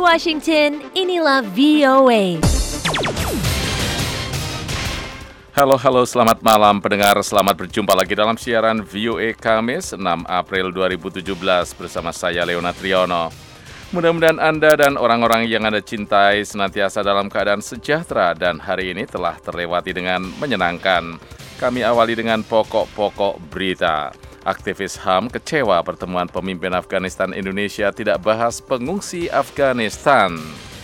Washington, inilah VOA. Halo, selamat malam pendengar. Selamat berjumpa lagi dalam siaran VOA Kamis 6 April 2017 bersama saya Leona Triono. Mudah-mudahan Anda dan orang-orang yang Anda cintai senantiasa dalam keadaan sejahtera dan hari ini telah terlewati dengan menyenangkan. Kami awali dengan pokok-pokok berita. Aktivis HAM kecewa pertemuan pemimpin Afghanistan Indonesia tidak bahas pengungsi Afghanistan.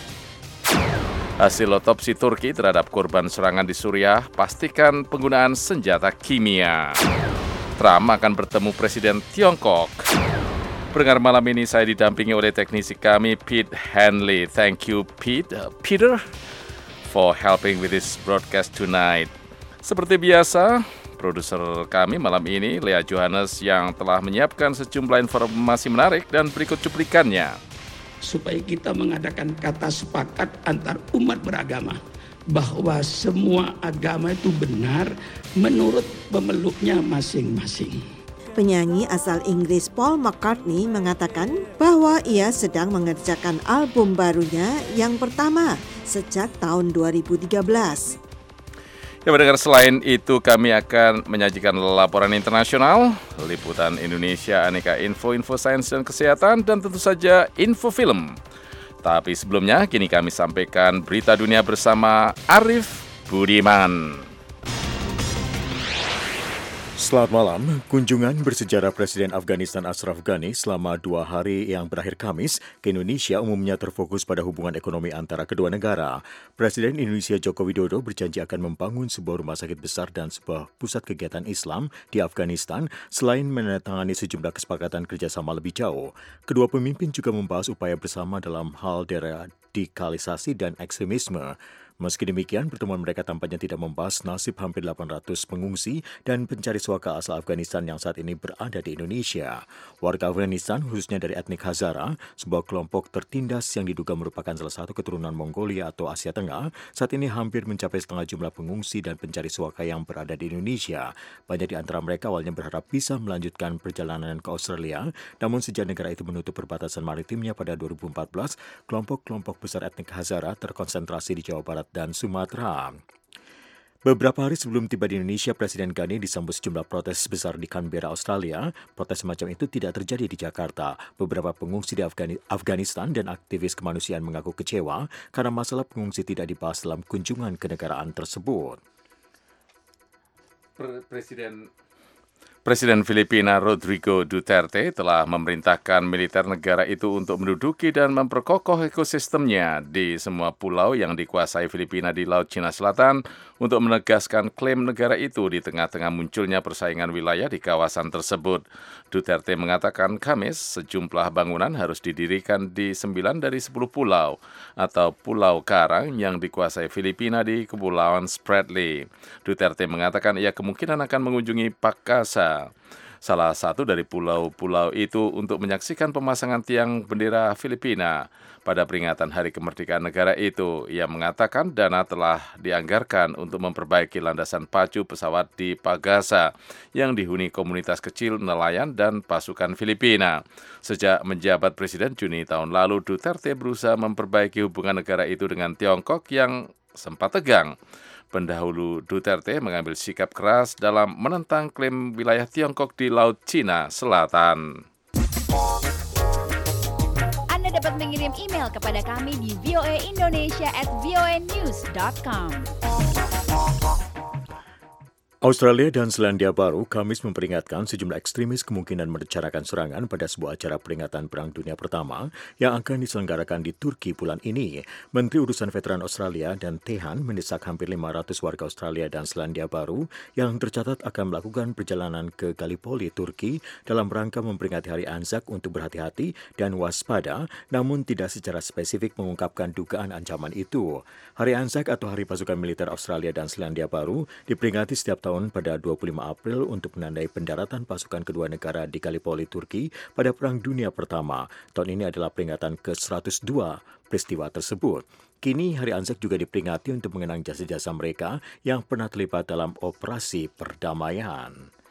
Hasil otopsi Turki terhadap korban serangan di Suriah pastikan penggunaan senjata kimia. Trump akan bertemu Presiden Tiongkok. Pendengar malam ini saya didampingi oleh teknisi kami Pete Henley. Thank you Peter for helping with this broadcast tonight. Seperti biasa, produser kami malam ini, Lea Johannes, yang telah menyiapkan sejumlah informasi menarik dan berikut cuplikannya. Supaya kita mengadakan kata sepakat antar umat beragama bahwa semua agama itu benar menurut pemeluknya masing-masing. Penyanyi asal Inggris Paul McCartney mengatakan bahwa ia sedang mengerjakan album barunya yang pertama sejak tahun 2013. Ya, pendengar, selain itu kami akan menyajikan laporan internasional, liputan Indonesia, aneka info sains dan kesehatan, dan tentu saja info film. Tapi sebelumnya, kini kami sampaikan berita dunia bersama Arif Budiman. Selamat malam. Kunjungan bersejarah Presiden Afghanistan Ashraf Ghani selama 2 hari yang berakhir Kamis ke Indonesia umumnya terfokus pada hubungan ekonomi antara kedua negara. Presiden Indonesia Joko Widodo berjanji akan membangun sebuah rumah sakit besar dan sebuah pusat kegiatan Islam di Afghanistan selain menandatangani sejumlah kesepakatan kerjasama lebih jauh. Kedua pemimpin juga membahas upaya bersama dalam hal deradikalisasi dan ekstremisme. Meski demikian, pertemuan mereka tampaknya tidak membahas nasib hampir 800 pengungsi dan pencari suaka asal Afghanistan yang saat ini berada di Indonesia. Warga Afghanistan, khususnya dari etnik Hazara, sebuah kelompok tertindas yang diduga merupakan salah satu keturunan Mongolia atau Asia Tengah, saat ini hampir mencapai setengah jumlah pengungsi dan pencari suaka yang berada di Indonesia. Banyak di antara mereka awalnya berharap bisa melanjutkan perjalanan ke Australia, namun sejak negara itu menutup perbatasan maritimnya pada 2014, kelompok-kelompok besar etnik Hazara terkonsentrasi di Jawa Barat dan Sumatera. Beberapa hari sebelum tiba di Indonesia, Presiden Ghani disambut sejumlah protes besar di Canberra, Australia. Protes semacam itu tidak terjadi di Jakarta. Beberapa pengungsi di Afghanistan dan aktivis kemanusiaan mengaku kecewa karena masalah pengungsi tidak dibahas dalam kunjungan kenegaraan tersebut. Presiden Filipina Rodrigo Duterte telah memerintahkan militer negara itu untuk menduduki dan memperkokoh ekosistemnya di semua pulau yang dikuasai Filipina di Laut Cina Selatan untuk menegaskan klaim negara itu di tengah-tengah munculnya persaingan wilayah di kawasan tersebut. Duterte mengatakan Kamis sejumlah bangunan harus didirikan di 9 dari 10 pulau atau pulau karang yang dikuasai Filipina di Kepulauan Spratly. Duterte mengatakan ia kemungkinan akan mengunjungi Pakasa, salah satu dari pulau-pulau itu, untuk menyaksikan pemasangan tiang bendera Filipina pada peringatan Hari Kemerdekaan negara itu. Ia mengatakan dana telah dianggarkan untuk memperbaiki landasan pacu pesawat di Pagasa yang dihuni komunitas kecil nelayan dan pasukan Filipina. Sejak menjabat Presiden Juni tahun lalu, Duterte berusaha memperbaiki hubungan negara itu dengan Tiongkok yang sempat tegang. Pendahulu Duterte mengambil sikap keras dalam menentang klaim wilayah Tiongkok di Laut Cina Selatan. Anda dapat mengirim email kepada kami di voaindonesia@voanews.com. Australia dan Selandia Baru Kamis memperingatkan sejumlah ekstremis kemungkinan merencanakan serangan pada sebuah acara peringatan Perang Dunia Pertama yang akan diselenggarakan di Turki bulan ini. Menteri Urusan Veteran Australia dan Tehan mendesak hampir 500 warga Australia dan Selandia Baru yang tercatat akan melakukan perjalanan ke Gallipoli, Turki dalam rangka memperingati Hari Anzac untuk berhati-hati dan waspada, namun tidak secara spesifik mengungkapkan dugaan ancaman itu. Hari Anzac atau Hari Pasukan Militer Australia dan Selandia Baru diperingati setiap tahun pada 25 April untuk menandai pendaratan pasukan kedua negara di Gallipoli, Turki pada Perang Dunia Pertama. Tahun ini adalah peringatan ke-102 peristiwa tersebut. Kini Hari Anzac juga diperingati untuk mengenang jasa-jasa mereka yang pernah terlibat dalam operasi perdamaian.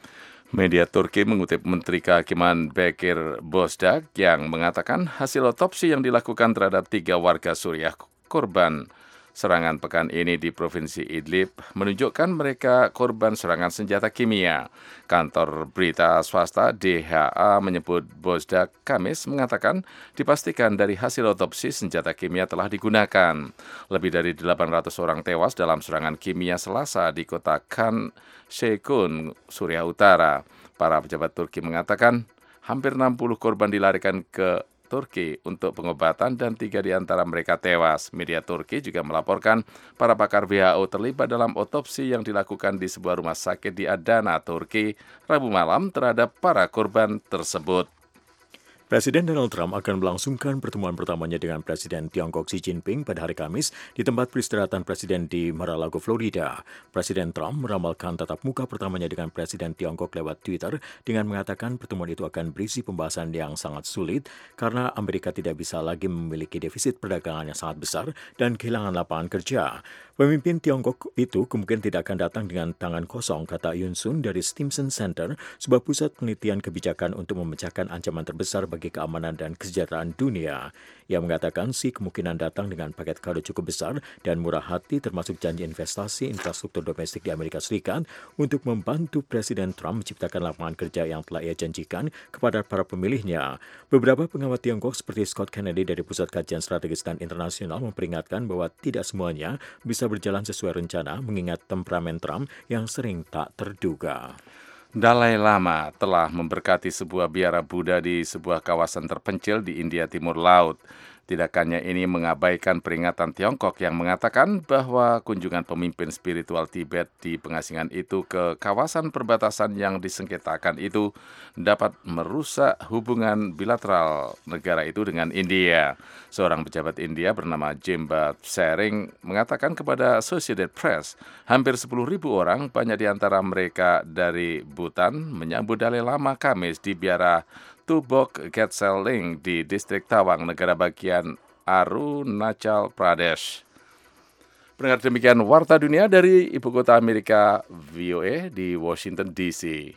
Media Turki mengutip Menteri Kehakiman Bekir Bozdag yang mengatakan hasil otopsi yang dilakukan terhadap 3 warga Suriah korban serangan pekan ini di Provinsi Idlib menunjukkan mereka korban serangan senjata kimia. Kantor berita swasta DHA menyebut Bozdag Kamis mengatakan dipastikan dari hasil otopsi senjata kimia telah digunakan. Lebih dari 800 orang tewas dalam serangan kimia Selasa di kota Khan Sheikhoun, Suriah Utara. Para pejabat Turki mengatakan hampir 60 korban dilarikan ke Turki untuk pengobatan dan 3 di antara mereka tewas. Media Turki juga melaporkan para pakar WHO terlibat dalam otopsi yang dilakukan di sebuah rumah sakit di Adana, Turki, Rabu malam terhadap para korban tersebut. Presiden Donald Trump akan melangsungkan pertemuan pertamanya dengan Presiden Tiongkok Xi Jinping pada hari Kamis di tempat peristirahatan Presiden di Mar-a-Lago, Florida. Presiden Trump meramalkan tatap muka pertamanya dengan Presiden Tiongkok lewat Twitter dengan mengatakan pertemuan itu akan berisi pembahasan yang sangat sulit karena Amerika tidak bisa lagi memiliki defisit perdagangan yang sangat besar dan kehilangan lapangan kerja. Pemimpin Tiongkok itu kemungkinan tidak akan datang dengan tangan kosong, kata Yun Sun dari Stimson Center, sebuah pusat penelitian kebijakan untuk memecahkan ancaman terbesar bagi keamanan dan kesejahteraan dunia. Ia mengatakan Xi kemungkinan datang dengan paket kado cukup besar dan murah hati termasuk janji investasi infrastruktur domestik di Amerika Serikat untuk membantu Presiden Trump menciptakan lapangan kerja yang telah ia janjikan kepada para pemilihnya. Beberapa pengamat Tiongkok seperti Scott Kennedy dari Pusat Kajian Strategis dan Internasional memperingatkan bahwa tidak semuanya bisa berjalan sesuai rencana mengingat temperamen Trump yang sering tak terduga. Dalai Lama telah memberkati sebuah biara Buddha di sebuah kawasan terpencil di India Timur Laut. Tindakannya ini mengabaikan peringatan Tiongkok yang mengatakan bahwa kunjungan pemimpin spiritual Tibet di pengasingan itu ke kawasan perbatasan yang disengketakan itu dapat merusak hubungan bilateral negara itu dengan India. Seorang pejabat India bernama Jimba Sering mengatakan kepada Associated Press, hampir 10.000 orang, banyak di antara mereka dari Bhutan, menyambut Dalai Lama Kamis di biara Tubok Getseling di distrik Tawang, negara bagian Arunachal Pradesh. Pendengar, demikian Warta Dunia dari Ibu Kota Amerika VOA di Washington DC.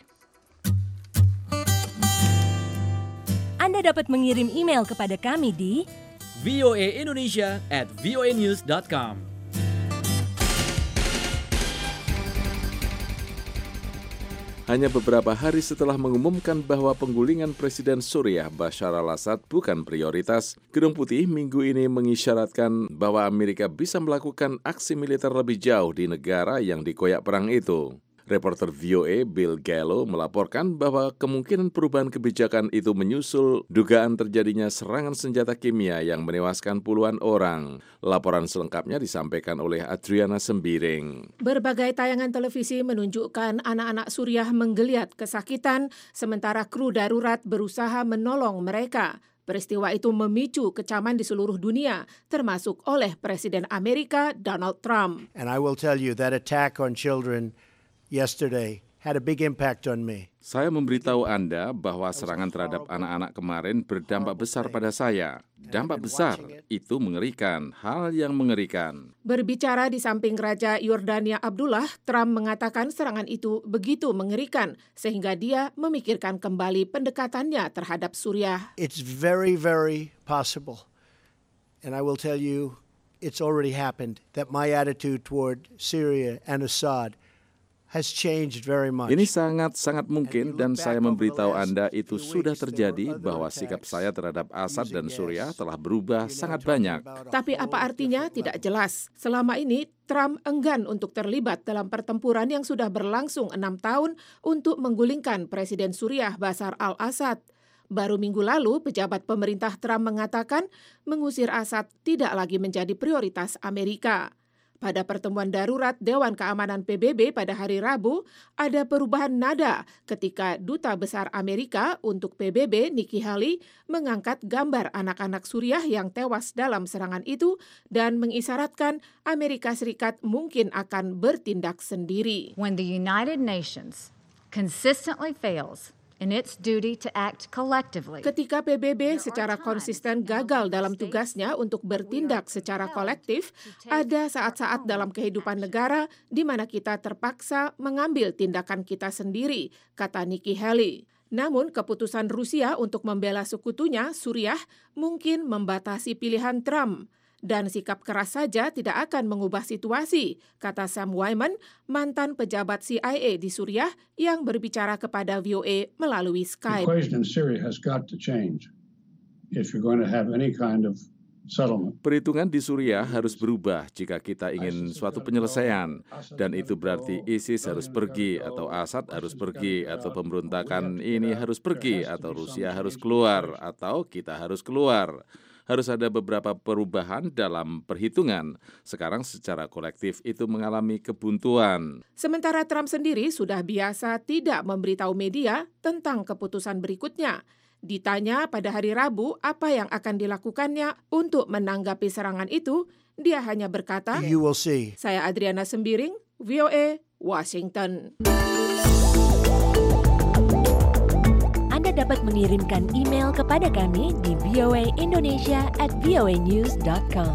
Anda dapat mengirim email kepada kami di voaindonesia@voanews.com. Hanya beberapa hari setelah mengumumkan bahwa penggulingan Presiden Suriah Bashar al-Assad bukan prioritas, Gedung Putih minggu ini mengisyaratkan bahwa Amerika bisa melakukan aksi militer lebih jauh di negara yang dikoyak perang itu. Reporter VOA Bill Gallo melaporkan bahwa kemungkinan perubahan kebijakan itu menyusul dugaan terjadinya serangan senjata kimia yang menewaskan puluhan orang. Laporan selengkapnya disampaikan oleh Adriana Sembiring. Berbagai tayangan televisi menunjukkan anak-anak Suriah menggeliat kesakitan sementara kru darurat berusaha menolong mereka. Peristiwa itu memicu kecaman di seluruh dunia, termasuk oleh Presiden Amerika Donald Trump. And I will tell you that attack on children yesterday had a big impact on me. Saya memberitahu Anda bahwa serangan terhadap anak-anak kemarin berdampak besar pada saya. Dampak besar, itu mengerikan, hal yang mengerikan. Berbicara di samping Raja Yordania Abdullah, Trump mengatakan serangan itu begitu mengerikan sehingga dia memikirkan kembali pendekatannya terhadap Suriah. It's very, very possible, and I will tell you, it's already happened, that my attitude toward Syria and Assad has changed very much. Ini sangat mungkin dan saya memberitahu Anda itu sudah terjadi bahwa sikap saya terhadap Assad dan Suriah telah berubah sangat banyak. Tapi apa artinya tidak jelas. Selama ini Trump enggan untuk terlibat dalam pertempuran yang sudah berlangsung 6 tahun untuk menggulingkan Presiden Suriah Bashar al-Assad. Baru minggu lalu, pejabat pemerintah Trump mengatakan mengusir Assad tidak lagi menjadi prioritas Amerika. Pada pertemuan darurat Dewan Keamanan PBB pada hari Rabu, ada perubahan nada ketika Duta Besar Amerika untuk PBB, Nikki Haley, mengangkat gambar anak-anak Suriah yang tewas dalam serangan itu dan mengisyaratkan Amerika Serikat mungkin akan bertindak sendiri. When the United Nations consistently fails in its duty to act collectively. Ketika PBB secara konsisten gagal dalam tugasnya untuk bertindak secara kolektif, ada saat-saat dalam kehidupan negara di mana kita terpaksa mengambil tindakan kita sendiri, kata Nikki Haley. Namun, keputusan Rusia untuk membela sekutunya, Suriah, mungkin membatasi pilihan Trump. Dan sikap keras saja tidak akan mengubah situasi, kata Sam Wyman, mantan pejabat CIA di Suriah yang berbicara kepada VOA melalui Skype. The equation in Syria has got to change if you're going to have any kind of settlement. Perhitungan di Suriah harus berubah jika kita ingin suatu penyelesaian, dan itu berarti ISIS harus pergi, atau Assad harus pergi, atau pemberontakan ini harus pergi, atau Rusia harus keluar, atau kita harus keluar. Harus ada beberapa perubahan dalam perhitungan. Sekarang secara kolektif itu mengalami kebuntuan. Sementara Trump sendiri sudah biasa tidak memberitahu media tentang keputusan berikutnya. Ditanya pada hari Rabu apa yang akan dilakukannya untuk menanggapi serangan itu, dia hanya berkata, You will see. Saya Adriana Sembiring, VOA, Washington. Anda dapat mengirimkan email kepada kami di voaindonesia@voanews.com.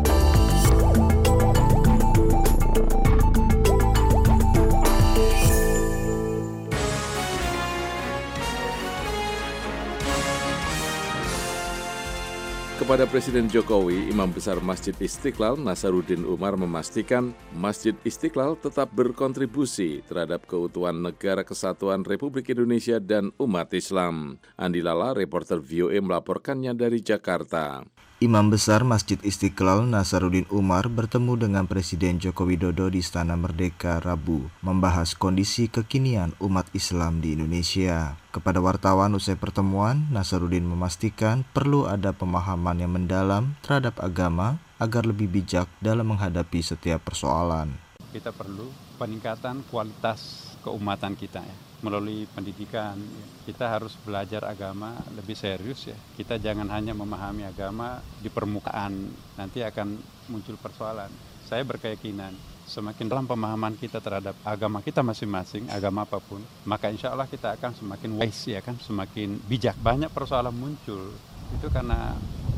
Kepada Presiden Jokowi, Imam Besar Masjid Istiqlal Nasaruddin Umar memastikan Masjid Istiqlal tetap berkontribusi terhadap keutuhan Negara Kesatuan Republik Indonesia dan umat Islam. Andi Lala, reporter VOA melaporkannya dari Jakarta. Imam Besar Masjid Istiqlal Nasaruddin Umar bertemu dengan Presiden Joko Widodo di Istana Merdeka Rabu, membahas kondisi kekinian umat Islam di Indonesia. Kepada wartawan usai pertemuan, Nasaruddin memastikan perlu ada pemahaman yang mendalam terhadap agama agar lebih bijak dalam menghadapi setiap persoalan. Kita perlu peningkatan kualitas keumatan kita ya. Melalui pendidikan, kita harus belajar agama lebih serius ya. Kita jangan hanya memahami agama di permukaan, nanti akan muncul persoalan. Saya berkeyakinan, semakin dalam pemahaman kita terhadap agama kita masing-masing, agama apapun, maka insya Allah kita akan semakin wise ya kan, semakin bijak. Banyak persoalan muncul, itu karena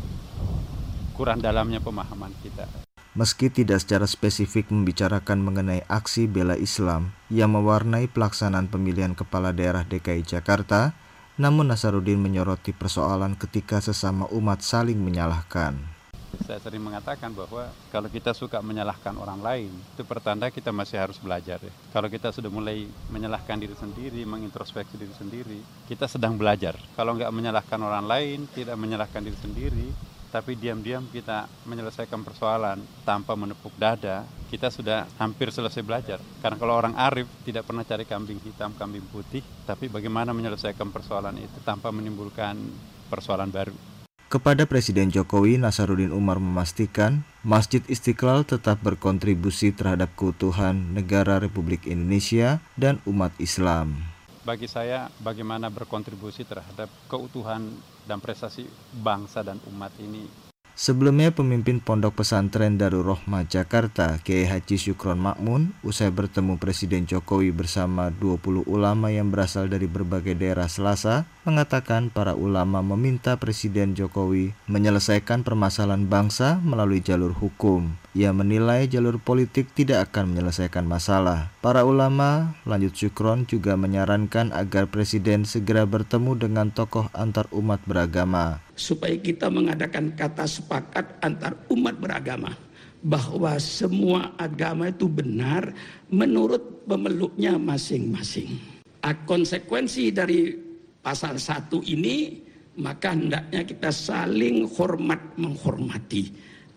kurang dalamnya pemahaman kita. Meski tidak secara spesifik membicarakan mengenai aksi bela Islam yang mewarnai pelaksanaan pemilihan kepala daerah DKI Jakarta, namun Nasaruddin menyoroti persoalan ketika sesama umat saling menyalahkan. Saya sering mengatakan bahwa kalau kita suka menyalahkan orang lain, itu pertanda kita masih harus belajar ya. Kalau kita sudah mulai menyalahkan diri sendiri, mengintrospeksi diri sendiri, kita sedang belajar. Kalau nggak menyalahkan orang lain, tidak menyalahkan diri sendiri, tapi diam-diam kita menyelesaikan persoalan tanpa menepuk dada, kita sudah hampir selesai belajar. Karena kalau orang arif tidak pernah cari kambing hitam, kambing putih, tapi bagaimana menyelesaikan persoalan itu tanpa menimbulkan persoalan baru. Kepada Presiden Jokowi, Nasaruddin Umar memastikan Masjid Istiqlal tetap berkontribusi terhadap keutuhan negara Republik Indonesia dan umat Islam. Bagi saya, bagaimana berkontribusi terhadap keutuhan dan prestasi bangsa dan umat ini. Sebelumnya, pemimpin Pondok Pesantren Darul Rohmah Jakarta, Kiai Haji Syukron Makmun, usai bertemu Presiden Jokowi bersama 20 ulama yang berasal dari berbagai daerah Selasa, mengatakan para ulama meminta Presiden Jokowi menyelesaikan permasalahan bangsa melalui jalur hukum. Ia menilai jalur politik tidak akan menyelesaikan masalah. Para ulama, lanjut Syukron, juga menyarankan agar Presiden segera bertemu dengan tokoh antar umat beragama. Supaya kita mengadakan kata sepakat antar umat beragama bahwa semua agama itu benar menurut pemeluknya masing-masing. Konsekuensi dari pasal 1 ini, maka hendaknya kita saling hormat menghormati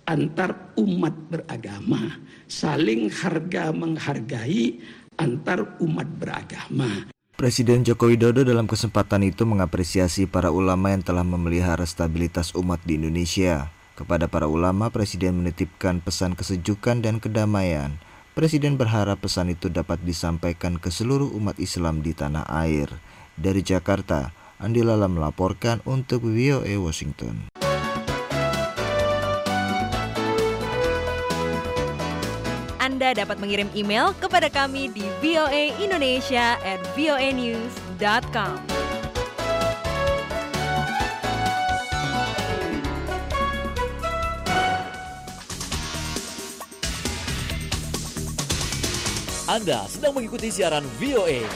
antar umat beragama, saling harga menghargai antar umat beragama. Presiden Joko Widodo dalam kesempatan itu mengapresiasi para ulama yang telah memelihara stabilitas umat di Indonesia. Kepada para ulama, Presiden menitipkan pesan kesejukan dan kedamaian. Presiden berharap pesan itu dapat disampaikan ke seluruh umat Islam di tanah air. Dari Jakarta, Andi Lala melaporkan untuk VOA Washington. Anda dapat mengirim email kepada kami di voaindonesia@voanews.com. Anda sedang mengikuti siaran VOA.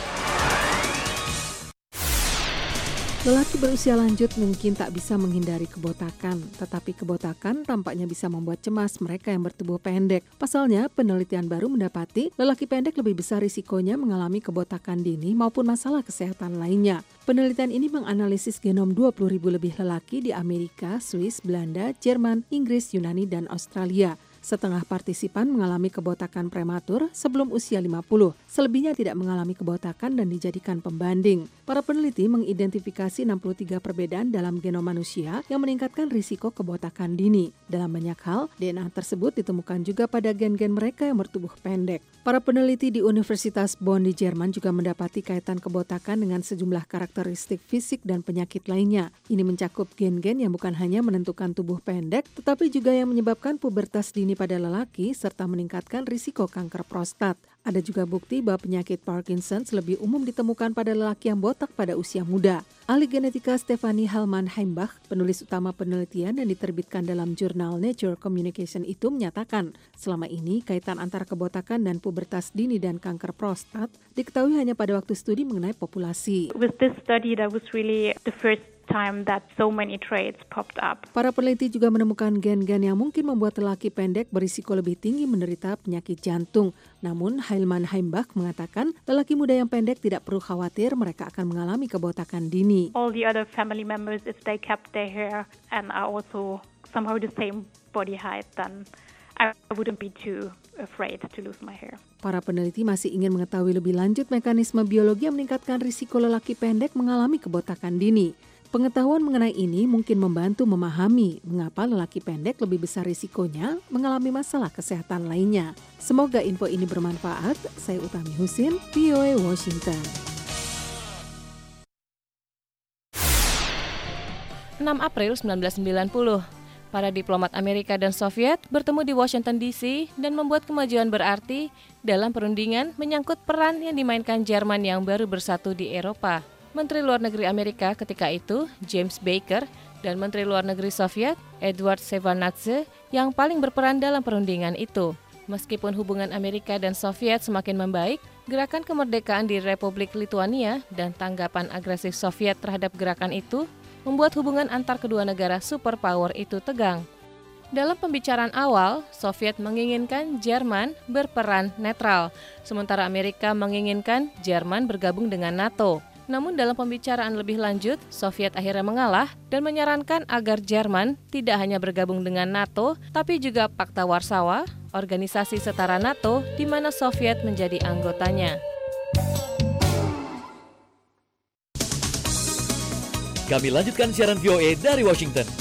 Lelaki berusia lanjut mungkin tak bisa menghindari kebotakan, tetapi kebotakan tampaknya bisa membuat cemas mereka yang bertubuh pendek. Pasalnya, penelitian baru mendapati lelaki pendek lebih besar risikonya mengalami kebotakan dini maupun masalah kesehatan lainnya. Penelitian ini menganalisis genom 20.000 lebih lelaki di Amerika, Swiss, Belanda, Jerman, Inggris, Yunani, dan Australia. Setengah partisipan mengalami kebotakan prematur sebelum usia 50. Selebihnya tidak mengalami kebotakan dan dijadikan pembanding. Para peneliti mengidentifikasi 63 perbedaan dalam genom manusia yang meningkatkan risiko kebotakan dini. Dalam banyak hal, DNA tersebut ditemukan juga pada gen-gen mereka yang bertubuh pendek. Para peneliti di Universitas Bonn di Jerman juga mendapati kaitan kebotakan dengan sejumlah karakteristik fisik dan penyakit lainnya. Ini mencakup gen-gen yang bukan hanya menentukan tubuh pendek, tetapi juga yang menyebabkan pubertas dini pada lelaki serta meningkatkan risiko kanker prostat. Ada juga bukti bahwa penyakit Parkinson's lebih umum ditemukan pada lelaki yang botak pada usia muda. Ahli genetika Stefanie Hellman-Heimbach, penulis utama penelitian yang diterbitkan dalam jurnal Nature Communication itu menyatakan, selama ini kaitan antara kebotakan dan pubertas dini dan kanker prostat diketahui hanya pada waktu studi mengenai populasi. With this study, that was really the first time that so many traits popped up. Para peneliti juga menemukan gen-gen yang mungkin membuat lelaki pendek berisiko lebih tinggi menderita penyakit jantung. Namun, Hellman-Heimbach mengatakan lelaki muda yang pendek tidak perlu khawatir mereka akan mengalami kebotakan dini. All the other family members, if they kept their hair and are also somehow the same body height, then I wouldn't be too afraid to lose my hair. Para peneliti masih ingin mengetahui lebih lanjut mekanisme biologi yang meningkatkan risiko lelaki pendek mengalami kebotakan dini. Pengetahuan mengenai ini mungkin membantu memahami mengapa lelaki pendek lebih besar risikonya mengalami masalah kesehatan lainnya. Semoga info ini bermanfaat. Saya Utami Husin, VOA Washington. 6 April 1990, para diplomat Amerika dan Soviet bertemu di Washington DC dan membuat kemajuan berarti dalam perundingan menyangkut peran yang dimainkan Jerman yang baru bersatu di Eropa. Menteri Luar Negeri Amerika ketika itu, James Baker, dan Menteri Luar Negeri Soviet, Edward Shevardnadze, yang paling berperan dalam perundingan itu. Meskipun hubungan Amerika dan Soviet semakin membaik, gerakan kemerdekaan di Republik Lituania dan tanggapan agresif Soviet terhadap gerakan itu membuat hubungan antar kedua negara superpower itu tegang. Dalam pembicaraan awal, Soviet menginginkan Jerman berperan netral, sementara Amerika menginginkan Jerman bergabung dengan NATO. Namun dalam pembicaraan lebih lanjut, Soviet akhirnya mengalah dan menyarankan agar Jerman tidak hanya bergabung dengan NATO, tapi juga Pakta Warsawa, organisasi setara NATO di mana Soviet menjadi anggotanya. Kami lanjutkan siaran VOA dari Washington.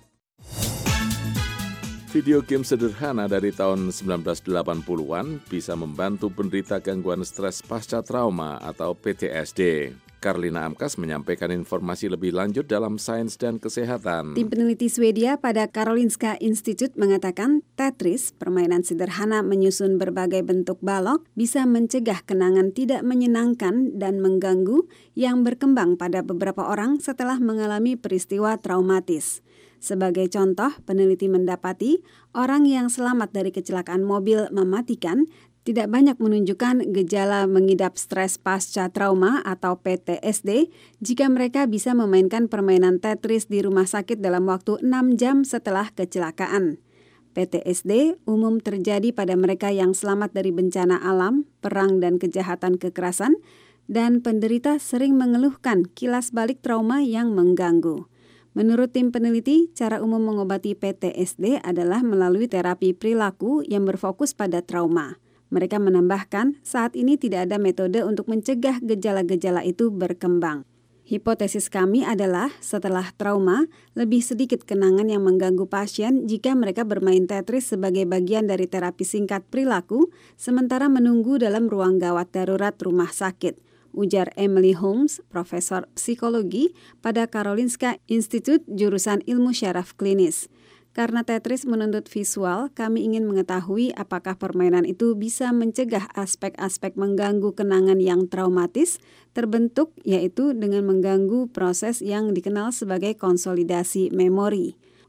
Video game sederhana dari tahun 1980-an bisa membantu penderita gangguan stres pasca trauma atau PTSD. Karlina Amkas menyampaikan informasi lebih lanjut dalam Sains dan Kesehatan. Tim peneliti Swedia pada Karolinska Institute mengatakan Tetris, permainan sederhana menyusun berbagai bentuk balok, bisa mencegah kenangan tidak menyenangkan dan mengganggu yang berkembang pada beberapa orang setelah mengalami peristiwa traumatis. Sebagai contoh, peneliti mendapati orang yang selamat dari kecelakaan mobil mematikan tidak banyak menunjukkan gejala mengidap stres pasca trauma atau PTSD jika mereka bisa memainkan permainan Tetris di rumah sakit dalam waktu 6 jam setelah kecelakaan. PTSD umum terjadi pada mereka yang selamat dari bencana alam, perang dan kejahatan kekerasan, dan penderita sering mengeluhkan kilas balik trauma yang mengganggu. Menurut tim peneliti, cara umum mengobati PTSD adalah melalui terapi perilaku yang berfokus pada trauma. Mereka menambahkan, saat ini tidak ada metode untuk mencegah gejala-gejala itu berkembang. Hipotesis kami adalah, setelah trauma, lebih sedikit kenangan yang mengganggu pasien jika mereka bermain Tetris sebagai bagian dari terapi singkat perilaku, sementara menunggu dalam ruang gawat darurat rumah sakit, ujar Emily Holmes, profesor psikologi pada Karolinska Institute jurusan ilmu syaraf klinis. Karena Tetris menuntut visual, kami ingin mengetahui apakah permainan itu bisa mencegah aspek-aspek mengganggu kenangan yang traumatis terbentuk, yaitu dengan mengganggu proses yang dikenal sebagai konsolidasi memori.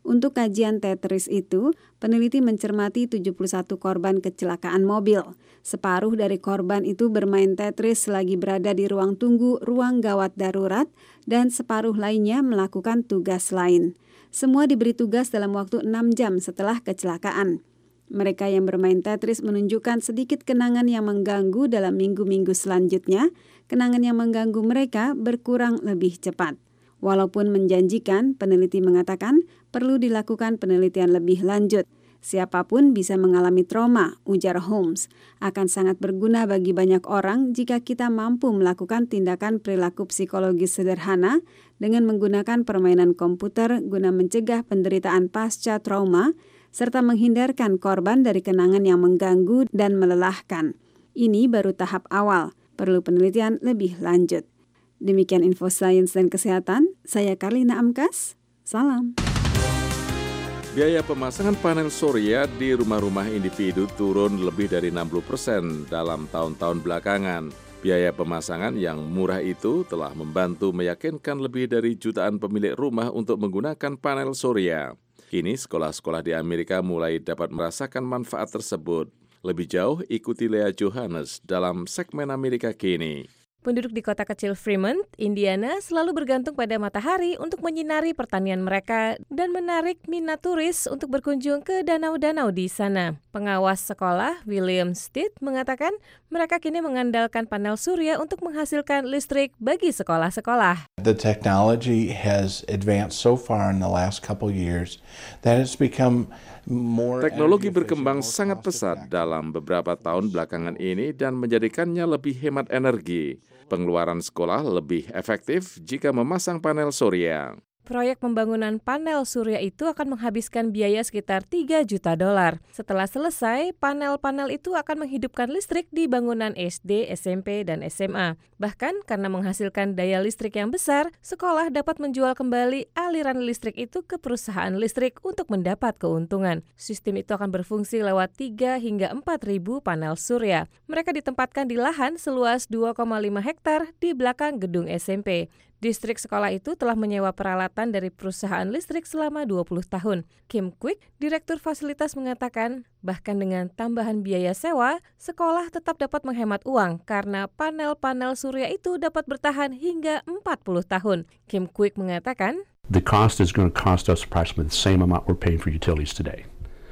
Untuk kajian Tetris itu, peneliti mencermati 71 korban kecelakaan mobil. Separuh dari korban itu bermain Tetris selagi berada di ruang tunggu ruang gawat darurat dan separuh lainnya melakukan tugas lain. Semua diberi tugas dalam waktu 6 jam setelah kecelakaan. Mereka yang bermain Tetris menunjukkan sedikit kenangan yang mengganggu dalam minggu-minggu selanjutnya. Kenangan yang mengganggu mereka berkurang lebih cepat. Walaupun menjanjikan, peneliti mengatakan perlu dilakukan penelitian lebih lanjut. Siapapun bisa mengalami trauma, ujar Holmes. Akan sangat berguna bagi banyak orang jika kita mampu melakukan tindakan perilaku psikologis sederhana dengan menggunakan permainan komputer guna mencegah penderitaan pasca trauma, serta menghindarkan korban dari kenangan yang mengganggu dan melelahkan. Ini baru tahap awal, perlu penelitian lebih lanjut. Demikian info sains dan kesehatan, saya Karlina Amkas, salam. Biaya pemasangan panel surya di rumah-rumah individu turun lebih dari 60% dalam tahun-tahun belakangan. Biaya pemasangan yang murah itu telah membantu meyakinkan lebih dari jutaan pemilik rumah untuk menggunakan panel surya. Kini sekolah-sekolah di Amerika mulai dapat merasakan manfaat tersebut. Lebih jauh, ikuti Lea Johannes dalam segmen Amerika Kini. Penduduk di kota kecil Fremont, Indiana selalu bergantung pada matahari untuk menyinari pertanian mereka dan menarik minat turis untuk berkunjung ke danau-danau di sana. Pengawas sekolah William Stitt mengatakan mereka kini mengandalkan panel surya untuk menghasilkan listrik bagi sekolah-sekolah. The technology has advanced so far in the last couple years that it's become more. Teknologi berkembang sangat pesat dalam beberapa tahun belakangan ini dan menjadikannya lebih hemat energi. Pengeluaran sekolah lebih efektif jika memasang panel surya. Proyek pembangunan panel surya itu akan menghabiskan biaya sekitar $3 juta. Setelah selesai, panel-panel itu akan menghidupkan listrik di bangunan SD, SMP, dan SMA. Bahkan karena menghasilkan daya listrik yang besar, sekolah dapat menjual kembali aliran listrik itu ke perusahaan listrik untuk mendapat keuntungan. Sistem itu akan berfungsi lewat 3 hingga 4 ribu panel surya. Mereka ditempatkan di lahan seluas 2,5 hektar di belakang gedung SMP. Distrik sekolah itu telah menyewa peralatan dari perusahaan listrik selama 20 tahun. Kim Quick, Direktur Fasilitas mengatakan, bahkan dengan tambahan biaya sewa, sekolah tetap dapat menghemat uang karena panel-panel surya itu dapat bertahan hingga 40 tahun. Kim Quick mengatakan, the cost is going to cost us approximately the same amount we're paying for utilities today.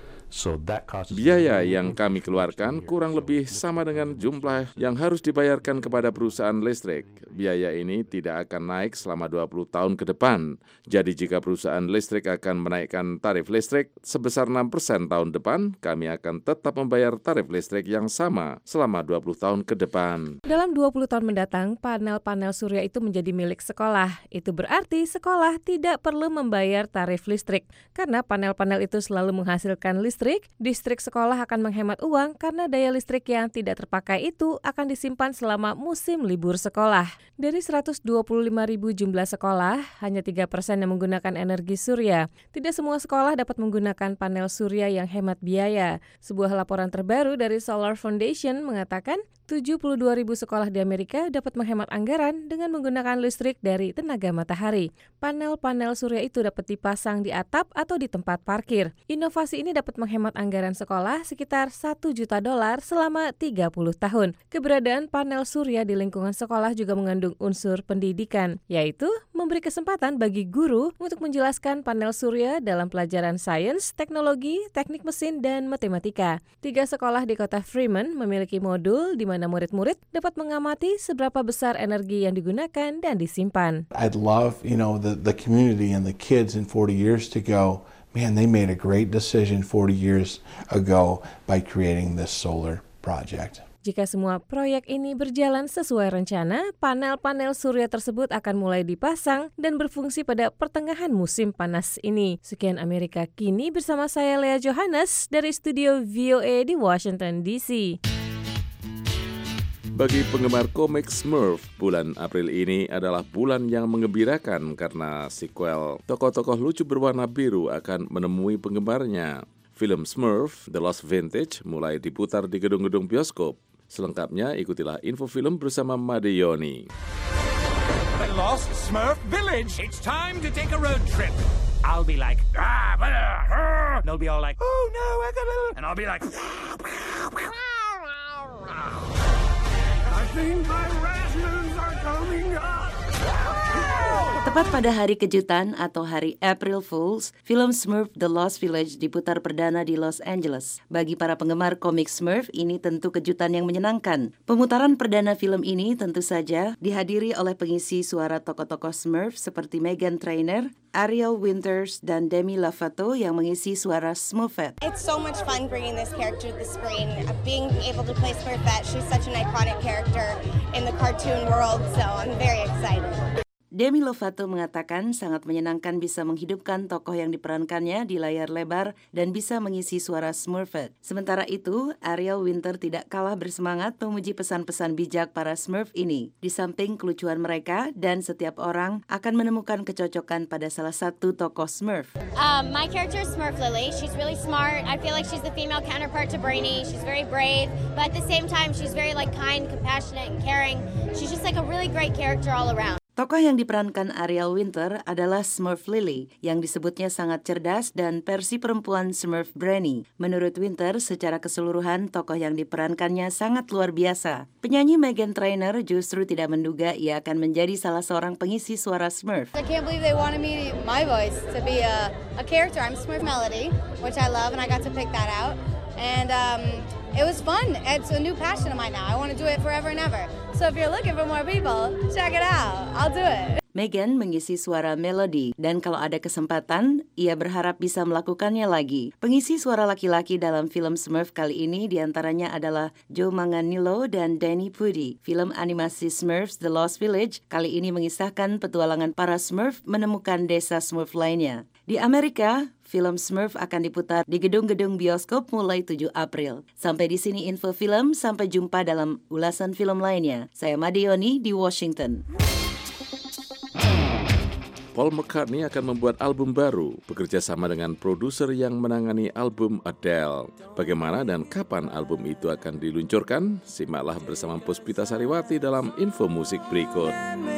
Biaya yang kami keluarkan kurang lebih sama dengan jumlah yang harus dibayarkan kepada perusahaan listrik. Biaya ini tidak akan naik selama 20 tahun ke depan. Jadi jika perusahaan listrik akan menaikkan tarif listrik sebesar 6% tahun depan, kami akan tetap membayar tarif listrik yang sama selama 20 tahun ke depan. Dalam 20 tahun mendatang, panel-panel surya itu menjadi milik sekolah. Itu berarti sekolah tidak perlu membayar tarif listrik. Karena panel-panel itu selalu menghasilkan listrik, distrik sekolah akan menghemat uang karena daya listrik yang tidak terpakai itu akan disimpan selama musim libur sekolah. Dari 125.000 jumlah sekolah, hanya 3% yang menggunakan energi surya. Tidak semua sekolah dapat menggunakan panel surya yang hemat biaya. Sebuah laporan terbaru dari Solar Foundation mengatakan 72.000 sekolah di Amerika dapat menghemat anggaran dengan menggunakan listrik dari tenaga matahari. Panel-panel surya itu dapat dipasang di atap atau di tempat parkir. Inovasi ini dapat menghemat anggaran sekolah sekitar $1 juta selama 30 tahun. Keberadaan panel surya di lingkungan sekolah juga mengandung unsur pendidikan, yaitu memberi kesempatan bagi guru untuk menjelaskan panel surya dalam pelajaran sains, teknologi, teknik mesin, dan matematika. 3 sekolah di kota Fremont memiliki modul di mana murid-murid dapat mengamati seberapa besar energi yang digunakan dan disimpan. I'd love, the community and the kids in 40 years to go, man, they made a great decision 40 years ago by creating this solar project. Jika semua proyek ini berjalan sesuai rencana, panel-panel surya tersebut akan mulai dipasang dan berfungsi pada pertengahan musim panas ini. Sekian Amerika Kini bersama saya Lea Johannes dari studio VOA di Washington, D.C. Bagi penggemar komik Smurf, bulan April ini adalah bulan yang menggembirakan karena sequel tokoh-tokoh lucu berwarna biru akan menemui penggemarnya. Film Smurf, The Lost Vintage, mulai diputar di gedung-gedung bioskop. Selengkapnya ikutilah info film bersama Made Yoni. The Lost Smurf Village. It's time to take a road trip. I'll be like, and they'll be all like, oh no, I got a little, and I'll be like, I think my rations are coming up. Tepat pada hari kejutan atau hari April Fools, film Smurf The Lost Village diputar perdana di Los Angeles. Bagi para penggemar komik Smurf, ini tentu kejutan yang menyenangkan. Pemutaran perdana film ini tentu saja dihadiri oleh pengisi suara tokoh-tokoh Smurf seperti Meghan Trainor, Ariel Winters, dan Demi Lovato yang mengisi suara Smurfette. It's so much fun bringing this character to the screen. Being able to play Smurfette, she's such an iconic character in the cartoon world, so I'm very excited. Demi Lovato mengatakan sangat menyenangkan bisa menghidupkan tokoh yang diperankannya di layar lebar dan bisa mengisi suara Smurfette. Sementara itu, Ariel Winter tidak kalah bersemangat memuji pesan-pesan bijak para Smurf ini. Di samping kelucuan mereka dan setiap orang akan menemukan kecocokan pada salah satu tokoh Smurf. My character is Smurf Lily. She's really smart. I feel like she's the female counterpart to Brainy. She's very brave, but at the same time, she's very kind, compassionate, and caring. She's just like a really great character all around. Tokoh yang diperankan Ariel Winter adalah Smurf Lily, yang disebutnya sangat cerdas dan versi perempuan Smurf Brainy. Menurut Winter, secara keseluruhan tokoh yang diperankannya sangat luar biasa. Penyanyi Meghan Trainor justru tidak menduga ia akan menjadi salah seorang pengisi suara Smurf. I can't believe they wanted me, my voice, to be a character. I'm Smurf Melody, which I love, and I got to pick that out. And it was fun. It's a new passion of mine now. I want to do it forever and ever. So if you're looking for more people, check it out. I'll do it. Meghan mengisi suara Melody, dan kalau ada kesempatan, ia berharap bisa melakukannya lagi. Pengisi suara laki-laki dalam film Smurf kali ini diantaranya adalah Joe Manganiello dan Danny Pudi. Film animasi Smurfs The Lost Village kali ini mengisahkan petualangan para Smurf menemukan desa Smurf lainnya. Di Amerika, film Smurf akan diputar di gedung-gedung bioskop mulai 7 April. Sampai di sini info film, sampai jumpa dalam ulasan film lainnya. Saya Madioni di Washington. Paul McCartney akan membuat album baru bekerja sama dengan produser yang menangani album Adele. Bagaimana dan kapan album itu akan diluncurkan? Simaklah bersama Puspita Sariwati dalam info musik berikut.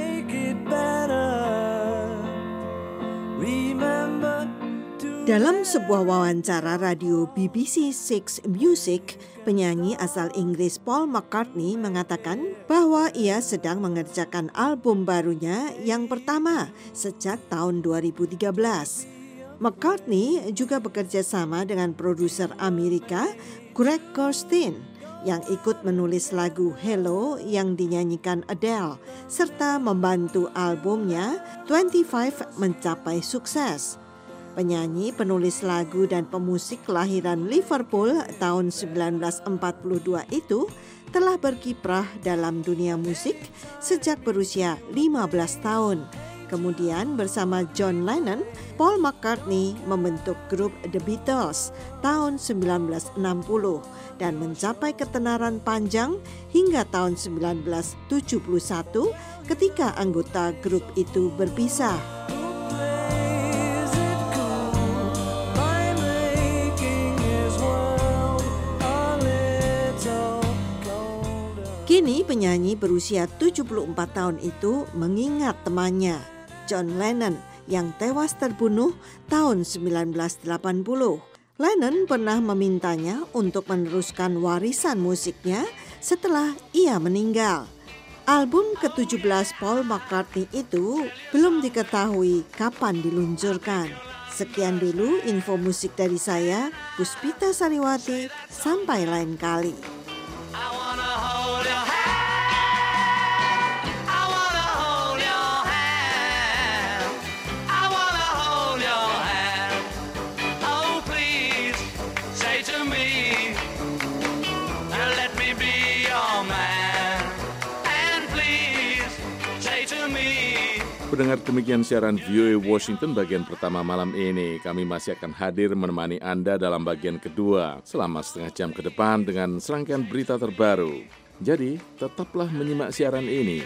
Dalam sebuah wawancara radio BBC Six Music, penyanyi asal Inggris Paul McCartney mengatakan bahwa ia sedang mengerjakan album barunya yang pertama sejak tahun 2013. McCartney juga bekerja sama dengan produser Amerika Greg Kurstin yang ikut menulis lagu Hello yang dinyanyikan Adele serta membantu albumnya 25 mencapai sukses. Penyanyi, penulis lagu dan pemusik kelahiran Liverpool tahun 1942 itu telah berkiprah dalam dunia musik sejak berusia 15 tahun. Kemudian bersama John Lennon, Paul McCartney membentuk grup The Beatles tahun 1960 dan mencapai ketenaran panjang hingga tahun 1971 ketika anggota grup itu berpisah. Kini penyanyi berusia 74 tahun itu mengingat temannya, John Lennon, yang tewas terbunuh tahun 1980. Lennon pernah memintanya untuk meneruskan warisan musiknya setelah ia meninggal. Album ke-17 Paul McCartney itu belum diketahui kapan diluncurkan. Sekian dulu info musik dari saya, Puspita Sariwati. Sampai lain kali. Pendengar, demikian siaran VOA Washington bagian pertama malam ini. Kami masih akan hadir menemani Anda dalam bagian kedua selama setengah jam ke depan dengan serangkaian berita terbaru. Jadi, tetaplah menyimak siaran ini.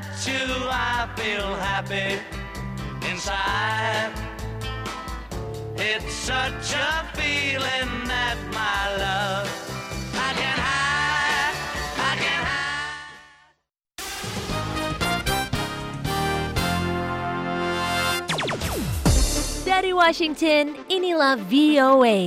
you, I feel happy inside. It's such a feeling that my love I can hide, I can hide. Dari Washington, inilah VOA.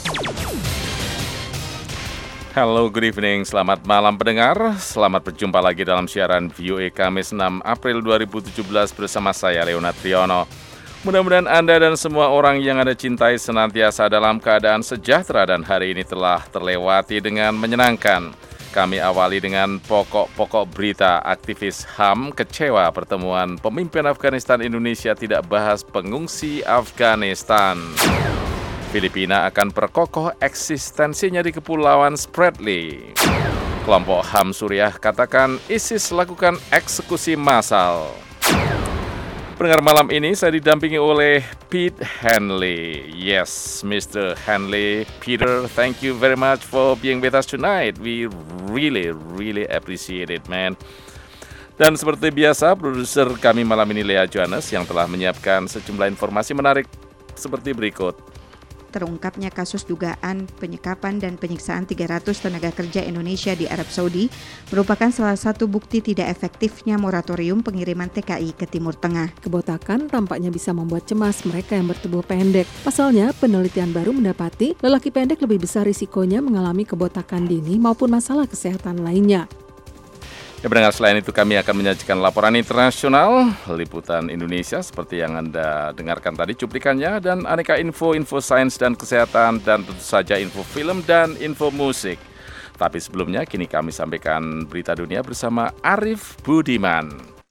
Hello, good evening. Selamat malam pendengar. Selamat berjumpa lagi dalam siaran VOA Kamis 6 April 2017 bersama saya, Leonard Triono. Mudah-mudahan Anda dan semua orang yang Anda cintai senantiasa dalam keadaan sejahtera dan hari ini telah terlewati dengan menyenangkan. Kami awali dengan pokok-pokok berita. Aktivis HAM kecewa pertemuan pemimpin Afghanistan Indonesia tidak bahas pengungsi Afghanistan. Filipina akan perkokoh eksistensinya di Kepulauan Spratly. Kelompok HAM Suriah katakan ISIS lakukan eksekusi massal. Pendengar malam ini saya didampingi oleh Pete Henley. Yes, Mr. Henley. Peter, thank you very much for being with us tonight. We really appreciate it, man. Dan seperti biasa, produser kami malam ini Lea Johannes yang telah menyiapkan sejumlah informasi menarik seperti berikut. Terungkapnya kasus dugaan penyekapan dan penyiksaan 300 tenaga kerja Indonesia di Arab Saudi merupakan salah satu bukti tidak efektifnya moratorium pengiriman TKI ke Timur Tengah. Kebotakan tampaknya bisa membuat cemas mereka yang bertubuh pendek. Pasalnya, penelitian baru mendapati lelaki pendek lebih besar risikonya mengalami kebotakan dini maupun masalah kesehatan lainnya. Ya, pendengar, selain itu kami akan menyajikan laporan internasional, liputan Indonesia seperti yang Anda dengarkan tadi cuplikannya, dan aneka info sains dan kesehatan, dan tentu saja info film dan info musik. Tapi sebelumnya, kini kami sampaikan berita dunia bersama Arif Budiman.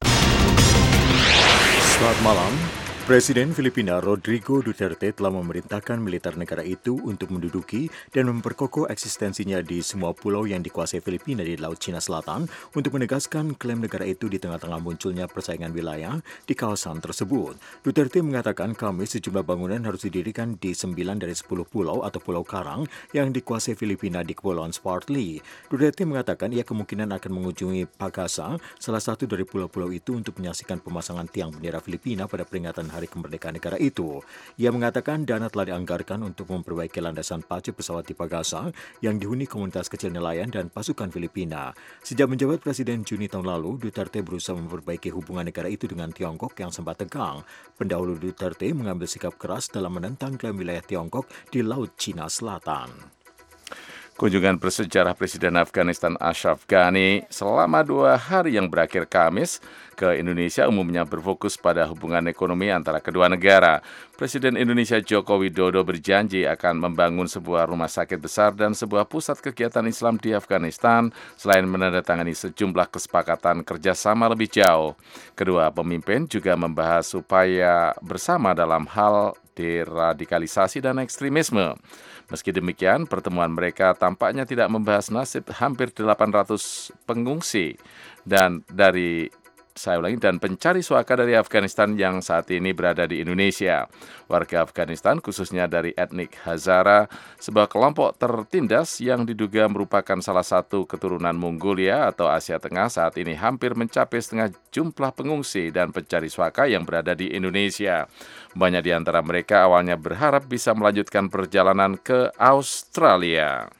Selamat malam. Presiden Filipina Rodrigo Duterte telah memerintahkan militer negara itu untuk menduduki dan memperkokoh eksistensinya di semua pulau yang dikuasai Filipina di Laut Cina Selatan untuk menegaskan klaim negara itu di tengah-tengah munculnya persaingan wilayah di kawasan tersebut. Duterte mengatakan Kamis sejumlah bangunan harus didirikan di 9 dari 10 pulau atau pulau karang yang dikuasai Filipina di Kepulauan Spratly. Duterte mengatakan ia kemungkinan akan mengunjungi Pagasa, salah satu dari pulau-pulau itu, untuk menyaksikan pemasangan tiang bendera Filipina pada peringatan Hari Kemerdekaan negara itu. Ia mengatakan dana telah dianggarkan untuk memperbaiki landasan pacu pesawat di Pagasa yang dihuni komunitas kecil nelayan dan pasukan Filipina. Sejak menjabat Presiden Juni tahun lalu, Duterte berusaha memperbaiki hubungan negara itu dengan Tiongkok yang sempat tegang. Pendahulu Duterte mengambil sikap keras dalam menentang klaim wilayah Tiongkok di Laut Cina Selatan. Kunjungan bersejarah Presiden Afghanistan Ashraf Ghani selama 2 hari yang berakhir Kamis ke Indonesia umumnya berfokus pada hubungan ekonomi antara kedua negara. Presiden Indonesia Joko Widodo berjanji akan membangun sebuah rumah sakit besar dan sebuah pusat kegiatan Islam di Afghanistan selain menandatangani sejumlah kesepakatan kerjasama lebih jauh. Kedua pemimpin juga membahas upaya bersama dalam hal deradikalisasi dan ekstremisme. Meski demikian, pertemuan mereka tampaknya tidak membahas nasib hampir 800 pengungsi dan pencari suaka dari Afghanistan yang saat ini berada di Indonesia. Warga Afghanistan, khususnya dari etnik Hazara, sebuah kelompok tertindas yang diduga merupakan salah satu keturunan Mongolia atau Asia Tengah, saat ini hampir mencapai setengah jumlah pengungsi dan pencari suaka yang berada di Indonesia. Banyak di antara mereka awalnya berharap bisa melanjutkan perjalanan ke Australia.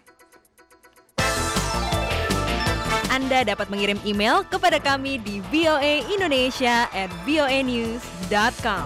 Anda dapat mengirim email kepada kami di voaindonesia@voanews.com.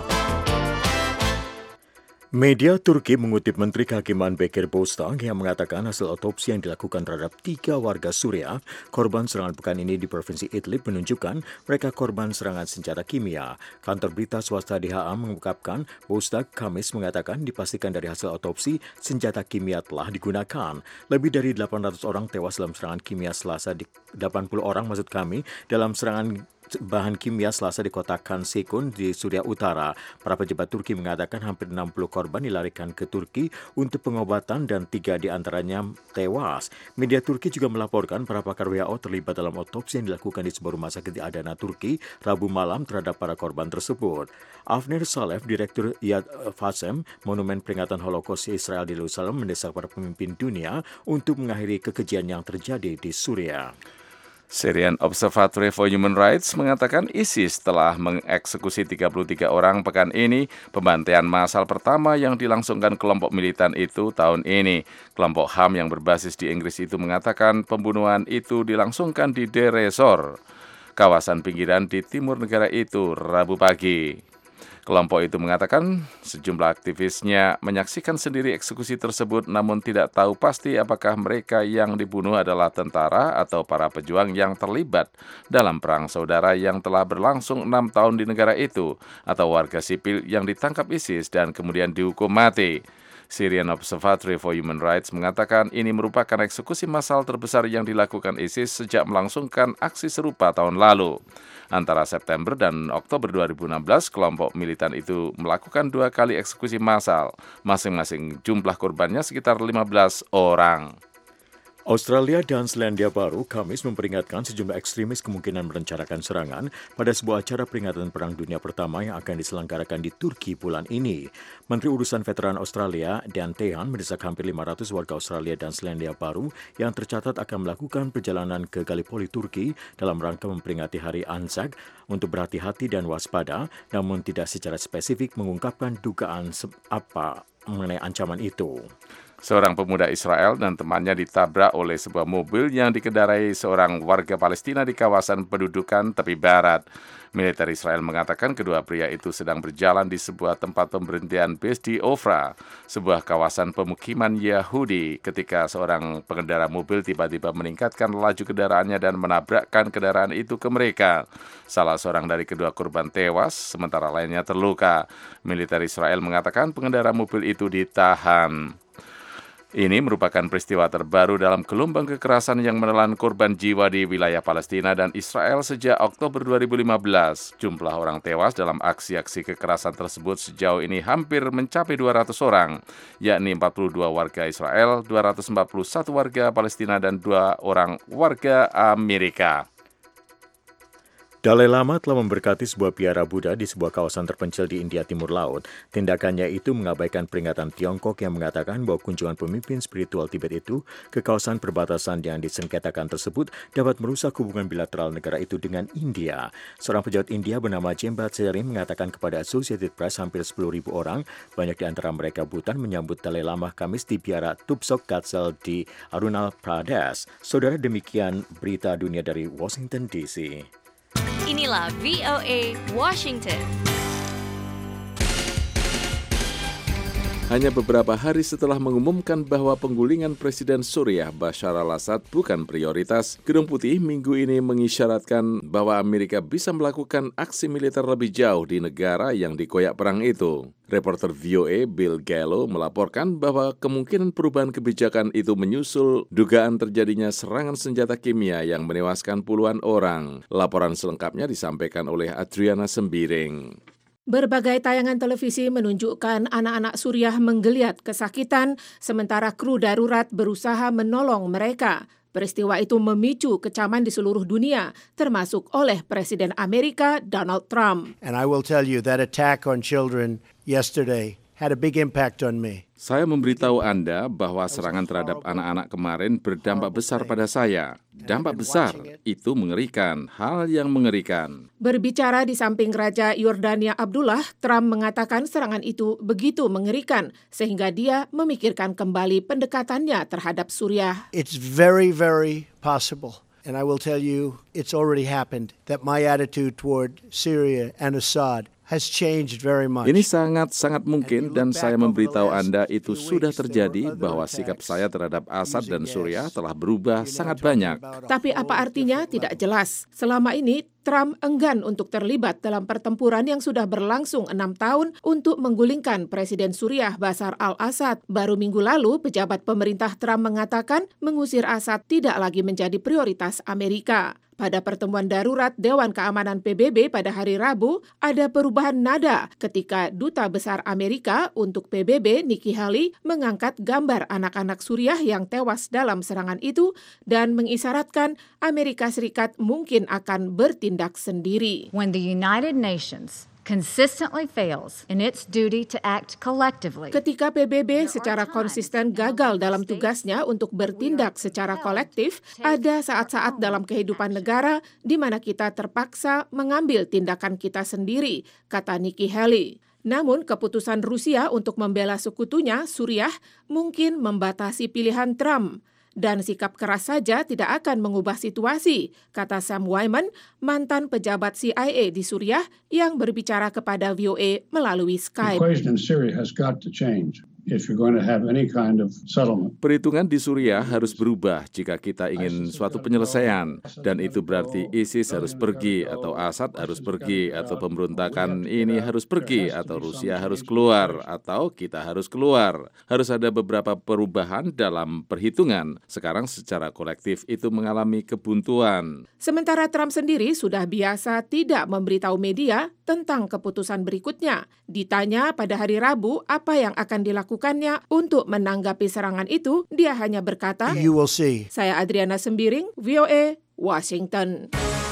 Media Turki mengutip Menteri Kehakiman Bekir Bozdağ yang mengatakan hasil otopsi yang dilakukan terhadap 3 warga Suriah korban serangan pekan ini di Provinsi Idlib menunjukkan mereka korban serangan senjata kimia. Kantor berita swasta DHA mengungkapkan Bozdağ Kamis mengatakan dipastikan dari hasil otopsi senjata kimia telah digunakan. Lebih dari 800 orang tewas dalam serangan kimia dalam serangan bahan kimia Selasa di kota Khan Sekun di Suriah Utara. Para pejabat Turki mengatakan hampir 60 korban dilarikan ke Turki untuk pengobatan dan 3 diantaranya tewas. Media Turki juga melaporkan para pakar WHO terlibat dalam otopsi yang dilakukan di sebuah rumah sakit di Adana, Turki, Rabu malam terhadap para korban tersebut. Avner Saleh, Direktur Yad Vashem, Monumen Peringatan Holocaust Israel di Yerusalem, mendesak para pemimpin dunia untuk mengakhiri kekejian yang terjadi di Suriah. Syrian Observatory for Human Rights mengatakan ISIS telah mengeksekusi 33 orang pekan ini, pembantaian massal pertama yang dilangsungkan kelompok militan itu tahun ini. Kelompok HAM yang berbasis di Inggris itu mengatakan pembunuhan itu dilangsungkan di Deir ez-Zor, kawasan pinggiran di timur negara itu, Rabu pagi. Kelompok itu mengatakan sejumlah aktivisnya menyaksikan sendiri eksekusi tersebut namun tidak tahu pasti apakah mereka yang dibunuh adalah tentara atau para pejuang yang terlibat dalam perang saudara yang telah berlangsung 6 tahun di negara itu atau warga sipil yang ditangkap ISIS dan kemudian dihukum mati. Syrian Observatory for Human Rights mengatakan ini merupakan eksekusi massal terbesar yang dilakukan ISIS sejak melangsungkan aksi serupa tahun lalu. Antara September dan Oktober 2016, kelompok militan itu melakukan 2 kali eksekusi massal. Masing-masing jumlah korbannya sekitar 15 orang. Australia dan Selandia Baru Kamis memperingatkan sejumlah ekstremis kemungkinan merencanakan serangan pada sebuah acara peringatan Perang Dunia Pertama yang akan diselenggarakan di Turki bulan ini. Menteri Urusan Veteran Australia, Dan Tehan, mendesak hampir 500 warga Australia dan Selandia Baru yang tercatat akan melakukan perjalanan ke Gallipoli, Turki dalam rangka memperingati Hari Anzac untuk berhati-hati dan waspada, namun tidak secara spesifik mengungkapkan dugaan apa mengenai ancaman itu. Seorang pemuda Israel dan temannya ditabrak oleh sebuah mobil yang dikendarai seorang warga Palestina di kawasan pendudukan tepi barat. Militer Israel mengatakan kedua pria itu sedang berjalan di sebuah tempat pemberhentian bis di Ofra, sebuah kawasan pemukiman Yahudi, ketika seorang pengendara mobil tiba-tiba meningkatkan laju kendaraannya dan menabrakkan kendaraan itu ke mereka. Salah seorang dari kedua korban tewas, sementara lainnya terluka. Militer Israel mengatakan pengendara mobil itu ditahan. Ini merupakan peristiwa terbaru dalam gelombang kekerasan yang menelan korban jiwa di wilayah Palestina dan Israel sejak Oktober 2015. Jumlah orang tewas dalam aksi-aksi kekerasan tersebut sejauh ini hampir mencapai 200 orang, yakni 42 warga Israel, 241 warga Palestina, dan 2 orang warga Amerika. Dalai Lama telah memberkati sebuah biara Buddha di sebuah kawasan terpencil di India Timur Laut. Tindakannya itu mengabaikan peringatan Tiongkok yang mengatakan bahwa kunjungan pemimpin spiritual Tibet itu ke kawasan perbatasan yang disengketakan tersebut dapat merusak hubungan bilateral negara itu dengan India. Seorang pejabat India bernama Jembat Seri mengatakan kepada Associated Press hampir 10.000 orang, banyak di antara mereka Bhutan, menyambut Dalai Lama Kamis di biara Tupsok Katsal di Arunachal Pradesh. Saudara, demikian berita dunia dari Washington DC. Inilah VOA Washington. Hanya beberapa hari setelah mengumumkan bahwa penggulingan Presiden Suriah Bashar al-Assad bukan prioritas, Gedung Putih minggu ini mengisyaratkan bahwa Amerika bisa melakukan aksi militer lebih jauh di negara yang dikoyak perang itu. Reporter VOA Bill Gallo melaporkan bahwa kemungkinan perubahan kebijakan itu menyusul dugaan terjadinya serangan senjata kimia yang menewaskan puluhan orang. Laporan selengkapnya disampaikan oleh Adriana Sembiring. Berbagai tayangan televisi menunjukkan anak-anak Suriah menggeliat kesakitan sementara kru darurat berusaha menolong mereka. Peristiwa itu memicu kecaman di seluruh dunia, termasuk oleh Presiden Amerika Donald Trump. And I will tell you that attack on children yesterday had a big impact on me. Saya memberitahu Anda bahwa serangan terhadap anak-anak kemarin berdampak besar pada saya. Dampak besar, itu mengerikan, hal yang mengerikan. Berbicara di samping Raja Yordania Abdullah, Trump mengatakan serangan itu begitu mengerikan, sehingga dia memikirkan kembali pendekatannya terhadap Suriah. It's very, very possible. And I will tell you, it's already happened, that my attitude toward Syria and Assad has changed very much. Ini sangat-sangat mungkin dan saya memberitahu Anda itu sudah terjadi bahwa sikap saya terhadap Assad dan Suriah telah berubah sangat banyak. Tapi apa artinya tidak jelas. Selama ini Trump enggan untuk terlibat dalam pertempuran yang sudah berlangsung 6 tahun untuk menggulingkan Presiden Suriah Bashar al-Assad. Baru minggu lalu, pejabat pemerintah Trump mengatakan mengusir Assad tidak lagi menjadi prioritas Amerika. Pada pertemuan darurat Dewan Keamanan PBB pada hari Rabu, ada perubahan nada ketika Duta Besar Amerika untuk PBB, Nikki Haley, mengangkat gambar anak-anak Suriah yang tewas dalam serangan itu dan mengisyaratkan Amerika Serikat mungkin akan bertindak sendiri. When the United Nations consistently fails in its duty to act collectively. Ketika PBB secara konsisten gagal dalam tugasnya untuk bertindak secara kolektif, ada saat-saat dalam kehidupan negara di mana kita terpaksa mengambil tindakan kita sendiri, kata Nikki Haley. Namun, keputusan Rusia untuk membela sekutunya, Suriah, mungkin membatasi pilihan Trump. Dan sikap keras saja tidak akan mengubah situasi, kata Sam Wyman, mantan pejabat CIA di Suriah yang berbicara kepada VOA melalui Skype. The equation in Syria has got to change. If you're going to have any kind of settlement. Perhitungan di Suriah harus berubah jika kita ingin suatu penyelesaian, dan itu berarti ISIS harus pergi, atau Assad harus pergi, atau pemberontakan ini harus pergi, atau Rusia harus keluar, atau kita harus keluar. Harus ada beberapa perubahan dalam perhitungan. Sekarang secara kolektif itu mengalami kebuntuan. Sementara Trump sendiri sudah biasa tidak memberitahu media tentang keputusan berikutnya. Ditanya pada hari Rabu apa yang akan dilakukannya untuk menanggapi serangan itu, dia hanya berkata, "You will see." Saya Adriana Sembiring, VOA, Washington.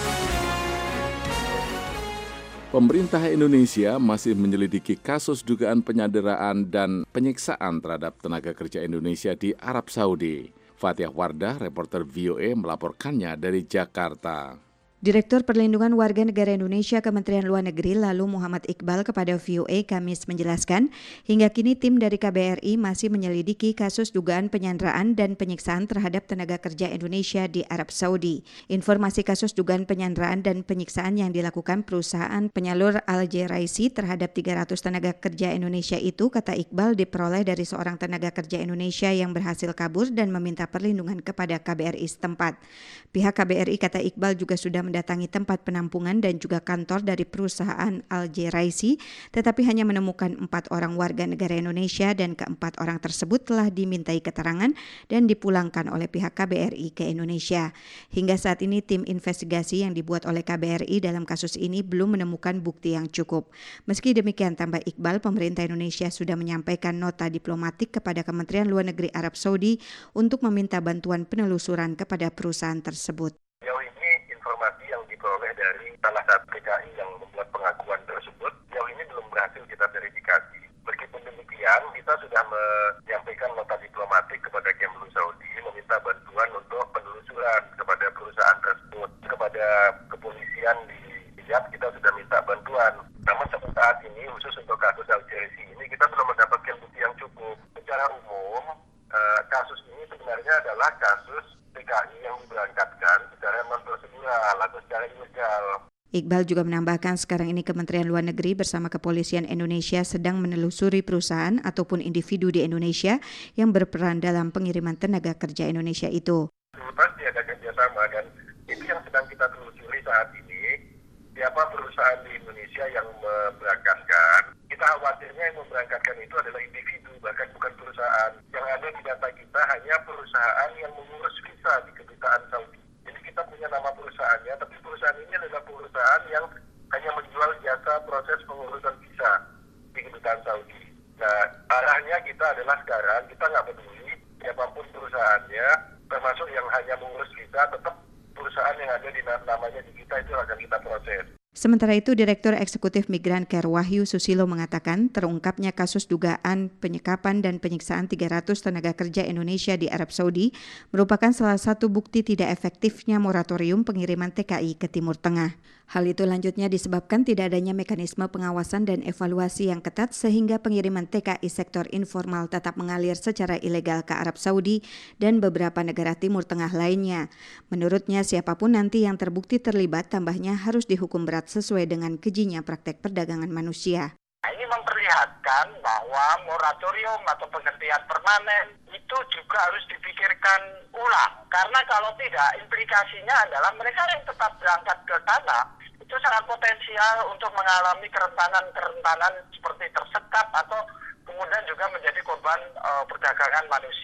Pemerintah Indonesia masih menyelidiki kasus dugaan penyanderaan dan penyiksaan terhadap tenaga kerja Indonesia di Arab Saudi. Fatihah Wardah, reporter VOA, melaporkannya dari Jakarta. Direktur Perlindungan Warga Negara Indonesia Kementerian Luar Negeri lalu Muhammad Iqbal kepada VOA Kamis menjelaskan, hingga kini tim dari KBRI masih menyelidiki kasus dugaan penyanderaan dan penyiksaan terhadap tenaga kerja Indonesia di Arab Saudi. Informasi kasus dugaan penyanderaan dan penyiksaan yang dilakukan perusahaan penyalur Al Jeraisi terhadap 300 tenaga kerja Indonesia itu, kata Iqbal, diperoleh dari seorang tenaga kerja Indonesia yang berhasil kabur dan meminta perlindungan kepada KBRI setempat. Pihak KBRI, kata Iqbal, juga sudah mendatangi tempat penampungan dan juga kantor dari perusahaan Al Jeraisi, tetapi hanya menemukan 4 orang warga negara Indonesia dan keempat orang tersebut telah dimintai keterangan dan dipulangkan oleh pihak KBRI ke Indonesia. Hingga saat ini tim investigasi yang dibuat oleh KBRI dalam kasus ini belum menemukan bukti yang cukup. Meski demikian, tambah Iqbal, pemerintah Indonesia sudah menyampaikan nota diplomatik kepada Kementerian Luar Negeri Arab Saudi untuk meminta bantuan penelusuran kepada perusahaan tersebut. Informasi yang diperoleh dari salah satu PKI yang membuat pengakuan tersebut, jauh ini belum berhasil kita verifikasi. Meskipun demikian, kita sudah menyampaikan nota diplomatik kepada Kemlu Saudi, meminta bantuan untuk penelusuran kepada perusahaan tersebut. Kepada kepolisian di Riyadh kita sudah minta bantuan. Namun sampai saat ini, khusus untuk kasus Al Jeraisi ini, kita belum mendapatkan bukti yang cukup. Secara umum, kasus ini sebenarnya adalah kasus PKI yang diberangkatkan secara non-prosedural atau secara ilegal. Iqbal juga menambahkan sekarang ini Kementerian Luar Negeri bersama Kepolisian Indonesia sedang menelusuri perusahaan ataupun individu di Indonesia yang berperan dalam pengiriman tenaga kerja Indonesia itu. Pasti ada kerjasama dan itu yang sedang kita telusuri saat ini. Siapa perusahaan di Indonesia yang memberangkatkan? Kita khawatirnya yang memberangkatkan itu adalah individu, bahkan bukan perusahaan. Yang ada di data kita hanya perusahaan yang mengurus visa di Kedutaan Saudi. Jadi kita punya nama perusahaannya, tapi perusahaan ini adalah perusahaan yang hanya menjual jasa proses pengurusan visa di Kedutaan Saudi. Nah, arahnya kita adalah sekarang, kita nggak peduli siapapun perusahaannya, termasuk yang hanya mengurus visa, tetap perusahaan yang ada di namanya di kita itu akan kita proses. Sementara itu, Direktur Eksekutif Migran Care Wahyu Susilo mengatakan terungkapnya kasus dugaan penyekapan dan penyiksaan 300 tenaga kerja Indonesia di Arab Saudi merupakan salah satu bukti tidak efektifnya moratorium pengiriman TKI ke Timur Tengah. Hal itu lanjutnya disebabkan tidak adanya mekanisme pengawasan dan evaluasi yang ketat sehingga pengiriman TKI sektor informal tetap mengalir secara ilegal ke Arab Saudi dan beberapa negara Timur Tengah lainnya. Menurutnya, siapapun nanti yang terbukti terlibat tambahnya harus dihukum berat sesuai dengan kejinya praktek perdagangan manusia. Ini memperlihatkan bahwa moratorium atau penghentian permanen itu juga harus dipikirkan ulang. Karena kalau tidak, implikasinya adalah mereka yang tetap berangkat ke sana itu sangat potensial untuk mengalami kerentanan seperti tersekap atau kemudian juga menjadi korban perdagangan manusia.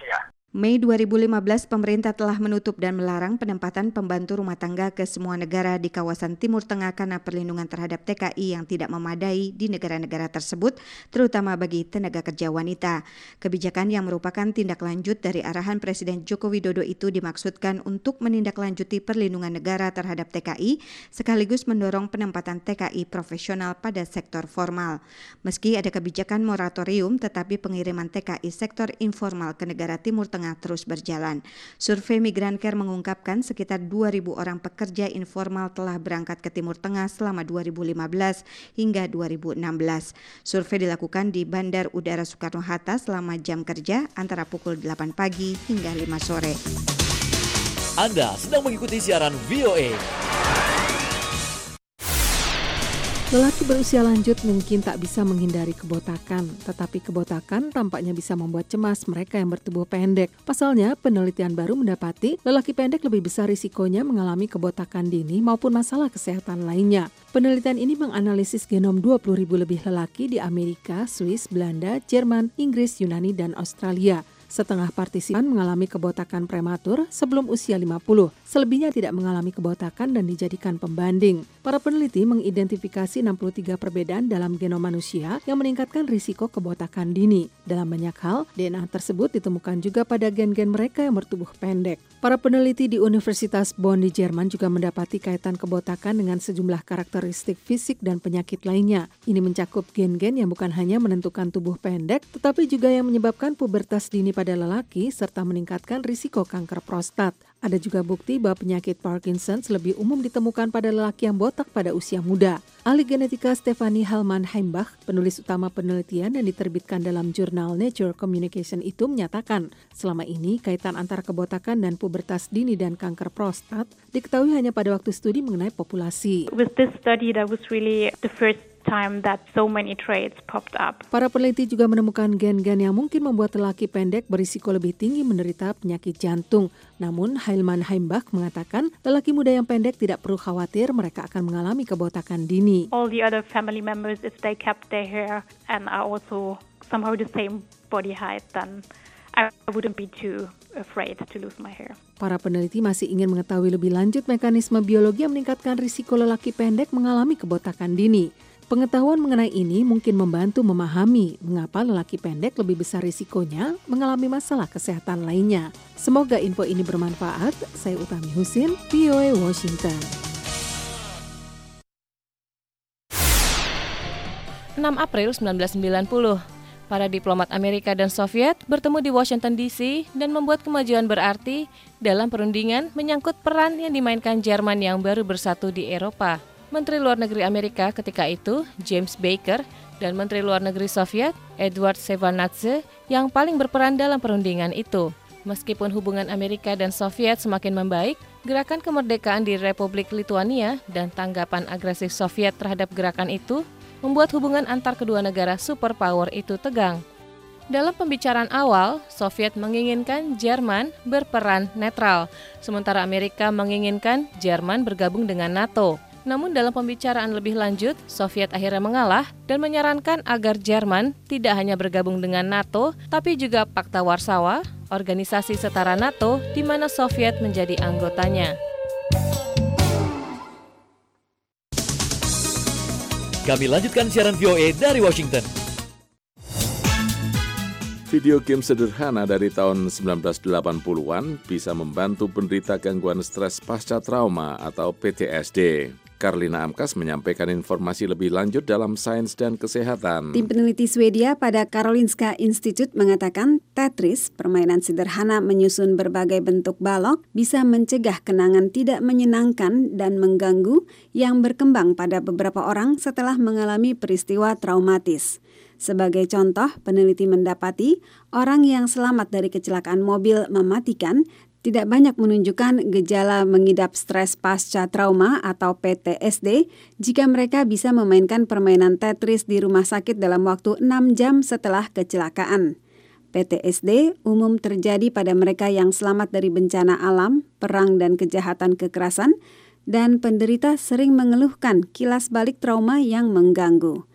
Mei 2015, pemerintah telah menutup dan melarang penempatan pembantu rumah tangga ke semua negara di kawasan Timur Tengah karena perlindungan terhadap TKI yang tidak memadai di negara-negara tersebut, terutama bagi tenaga kerja wanita. Kebijakan yang merupakan tindak lanjut dari arahan Presiden Joko Widodo itu dimaksudkan untuk menindaklanjuti perlindungan negara terhadap TKI, sekaligus mendorong penempatan TKI profesional pada sektor formal. Meski ada kebijakan moratorium, tetapi pengiriman TKI sektor informal ke negara Timur Tengah terus berjalan. Survei Migran Care mengungkapkan sekitar 2.000 orang pekerja informal telah berangkat ke Timur Tengah selama 2015 hingga 2016. Survei dilakukan di Bandar Udara Soekarno-Hatta selama jam kerja antara pukul 8 pagi hingga 5 sore. Anda sedang mengikuti siaran VOA. Lelaki berusia lanjut mungkin tak bisa menghindari kebotakan, tetapi kebotakan tampaknya bisa membuat cemas mereka yang bertubuh pendek. Pasalnya, penelitian baru mendapati lelaki pendek lebih besar risikonya mengalami kebotakan dini maupun masalah kesehatan lainnya. Penelitian ini menganalisis genom 20.000 lebih lelaki di Amerika, Swiss, Belanda, Jerman, Inggris, Yunani, dan Australia. Setengah partisipan mengalami kebotakan prematur sebelum usia 50. Selebihnya tidak mengalami kebotakan dan dijadikan pembanding. Para peneliti mengidentifikasi 63 perbedaan dalam genom manusia yang meningkatkan risiko kebotakan dini. Dalam banyak hal, DNA tersebut ditemukan juga pada gen-gen mereka yang bertubuh pendek. Para peneliti di Universitas Bonn di Jerman juga mendapati kaitan kebotakan dengan sejumlah karakteristik fisik dan penyakit lainnya. Ini mencakup gen-gen yang bukan hanya menentukan tubuh pendek, tetapi juga yang menyebabkan pubertas dini pada lelaki serta meningkatkan risiko kanker prostat. Ada juga bukti bahwa penyakit Parkinson lebih umum ditemukan pada lelaki yang botak pada usia muda. Ahli genetika Stefanie Hellman-Heimbach, penulis utama penelitian yang diterbitkan dalam jurnal Nature Communication itu menyatakan, selama ini kaitan antara kebotakan dan pubertas dini dan kanker prostat diketahui hanya pada waktu studi mengenai populasi. With this study, that was really the first time that so many traits popped up. Para peneliti juga menemukan gen-gen yang mungkin membuat lelaki pendek berisiko lebih tinggi menderita penyakit jantung. Namun, Hellman-Heimbach mengatakan lelaki muda yang pendek tidak perlu khawatir mereka akan mengalami kebotakan dini. All the other family members, if they kept their hair and are also somehow the same body height, then I wouldn't be too afraid to lose my hair. Para peneliti masih ingin mengetahui lebih lanjut mekanisme biologi yang meningkatkan risiko lelaki pendek mengalami kebotakan dini. Pengetahuan mengenai ini mungkin membantu memahami mengapa lelaki pendek lebih besar risikonya mengalami masalah kesehatan lainnya. Semoga info ini bermanfaat. Saya Utami Husin, VOA Washington. 6 April 1990, para diplomat Amerika dan Soviet bertemu di Washington DC dan membuat kemajuan berarti dalam perundingan menyangkut peran yang dimainkan Jerman yang baru bersatu di Eropa. Menteri Luar Negeri Amerika ketika itu, James Baker, dan Menteri Luar Negeri Soviet, Edward Shevardnadze, yang paling berperan dalam perundingan itu. Meskipun hubungan Amerika dan Soviet semakin membaik, gerakan kemerdekaan di Republik Lituania dan tanggapan agresif Soviet terhadap gerakan itu membuat hubungan antar kedua negara superpower itu tegang. Dalam pembicaraan awal, Soviet menginginkan Jerman berperan netral, sementara Amerika menginginkan Jerman bergabung dengan NATO. Namun dalam pembicaraan lebih lanjut, Soviet akhirnya mengalah dan menyarankan agar Jerman tidak hanya bergabung dengan NATO, tapi juga Pakta Warsawa, organisasi setara NATO di mana Soviet menjadi anggotanya. Kami lanjutkan siaran VOA dari Washington. Video game sederhana dari tahun 1980-an bisa membantu penderita gangguan stres pasca trauma atau PTSD. Karlina Amkas menyampaikan informasi lebih lanjut dalam Sains dan Kesehatan. Tim peneliti Swedia pada Karolinska Institute mengatakan Tetris, permainan sederhana menyusun berbagai bentuk balok, bisa mencegah kenangan tidak menyenangkan dan mengganggu yang berkembang pada beberapa orang setelah mengalami peristiwa traumatis. Sebagai contoh, peneliti mendapati orang yang selamat dari kecelakaan mobil mematikan tidak banyak menunjukkan gejala mengidap stres pasca trauma atau PTSD jika mereka bisa memainkan permainan Tetris di rumah sakit dalam waktu 6 jam setelah kecelakaan. PTSD umum terjadi pada mereka yang selamat dari bencana alam, perang dan kejahatan kekerasan, dan penderita sering mengeluhkan kilas balik trauma yang mengganggu.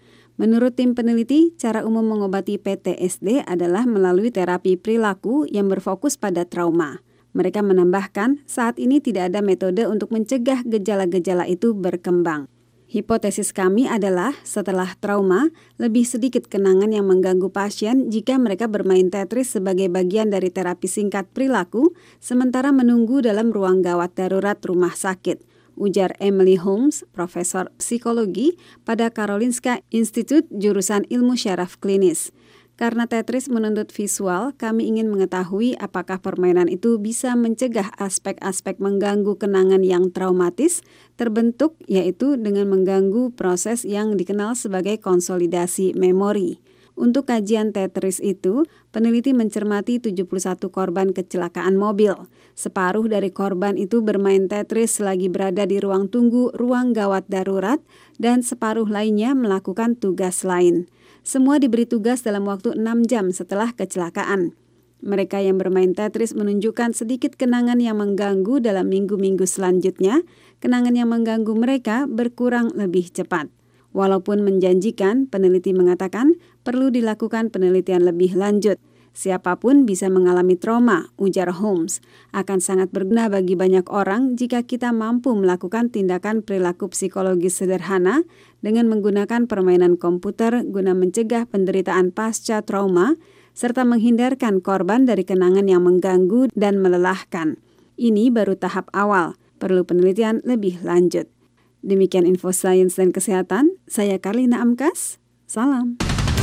Menurut tim peneliti, cara umum mengobati PTSD adalah melalui terapi perilaku yang berfokus pada trauma. Mereka menambahkan, saat ini tidak ada metode untuk mencegah gejala-gejala itu berkembang. Hipotesis kami adalah, setelah trauma, lebih sedikit kenangan yang mengganggu pasien jika mereka bermain Tetris sebagai bagian dari terapi singkat perilaku, sementara menunggu dalam ruang gawat darurat rumah sakit. Ujar Emily Holmes, profesor psikologi pada Karolinska Institute jurusan ilmu syaraf klinis. Karena Tetris menuntut visual, kami ingin mengetahui apakah permainan itu bisa mencegah aspek-aspek mengganggu kenangan yang traumatis terbentuk, yaitu dengan mengganggu proses yang dikenal sebagai konsolidasi memori. Untuk kajian Tetris itu, peneliti mencermati 71 korban kecelakaan mobil. Separuh dari korban itu bermain Tetris selagi berada di ruang tunggu ruang gawat darurat dan separuh lainnya melakukan tugas lain. Semua diberi tugas dalam waktu 6 jam setelah kecelakaan. Mereka yang bermain Tetris menunjukkan sedikit kenangan yang mengganggu dalam minggu-minggu selanjutnya. Kenangan yang mengganggu mereka berkurang lebih cepat. Walaupun menjanjikan, peneliti mengatakan perlu dilakukan penelitian lebih lanjut. Siapapun bisa mengalami trauma, ujar Holmes. Akan sangat berguna bagi banyak orang jika kita mampu melakukan tindakan perilaku psikologis sederhana dengan menggunakan permainan komputer guna mencegah penderitaan pasca trauma, serta menghindarkan korban dari kenangan yang mengganggu dan melelahkan. Ini baru tahap awal, perlu penelitian lebih lanjut. Demikian info sains dan kesehatan, saya Karlina Amkas, salam.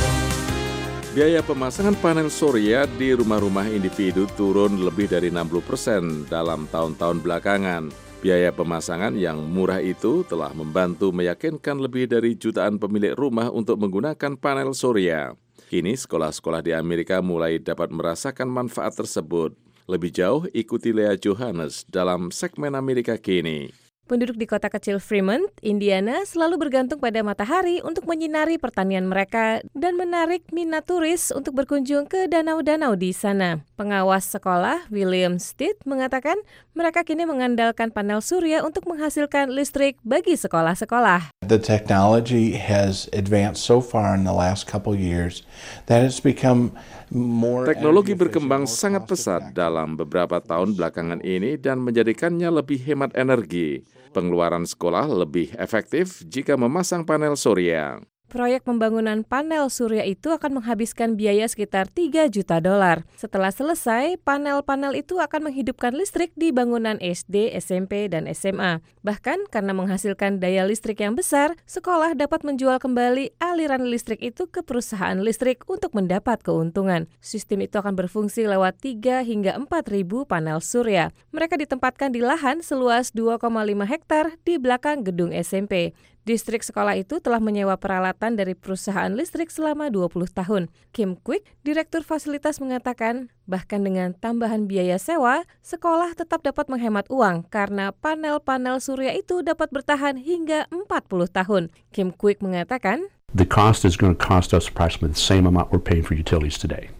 Biaya pemasangan panel surya di rumah-rumah individu turun lebih dari 60% dalam tahun-tahun belakangan. Biaya pemasangan yang murah itu telah membantu meyakinkan lebih dari jutaan pemilik rumah untuk menggunakan panel surya. Kini sekolah-sekolah di Amerika mulai dapat merasakan manfaat tersebut. Lebih jauh, ikuti Lea Johannes dalam segmen Amerika Kini. Penduduk di kota kecil Fremont, Indiana, selalu bergantung pada matahari untuk menyinari pertanian mereka dan menarik minat turis untuk berkunjung ke danau-danau di sana. Pengawas sekolah, William Stitt, mengatakan mereka kini mengandalkan panel surya untuk menghasilkan listrik bagi sekolah-sekolah. The technology has advanced so far in the last couple years that it's become more. Teknologi berkembang sangat pesat dalam beberapa tahun belakangan ini dan menjadikannya lebih hemat energi. Pengeluaran sekolah lebih efektif jika memasang panel surya. Proyek pembangunan panel surya itu akan menghabiskan biaya sekitar $3 juta. Setelah selesai, panel-panel itu akan menghidupkan listrik di bangunan SD, SMP, dan SMA. Bahkan karena menghasilkan daya listrik yang besar, sekolah dapat menjual kembali aliran listrik itu ke perusahaan listrik untuk mendapat keuntungan. Sistem itu akan berfungsi lewat 3 hingga 4.000 panel surya. Mereka ditempatkan di lahan seluas 2,5 hektar di belakang gedung SMP. Distrik sekolah itu telah menyewa peralatan dari perusahaan listrik selama 20 tahun. Kim Quick, Direktur Fasilitas mengatakan, bahkan dengan tambahan biaya sewa, sekolah tetap dapat menghemat uang karena panel-panel surya itu dapat bertahan hingga 40 tahun. Kim Quick mengatakan, the cost is going to cost us approximately the same amount we're paying for utilities today.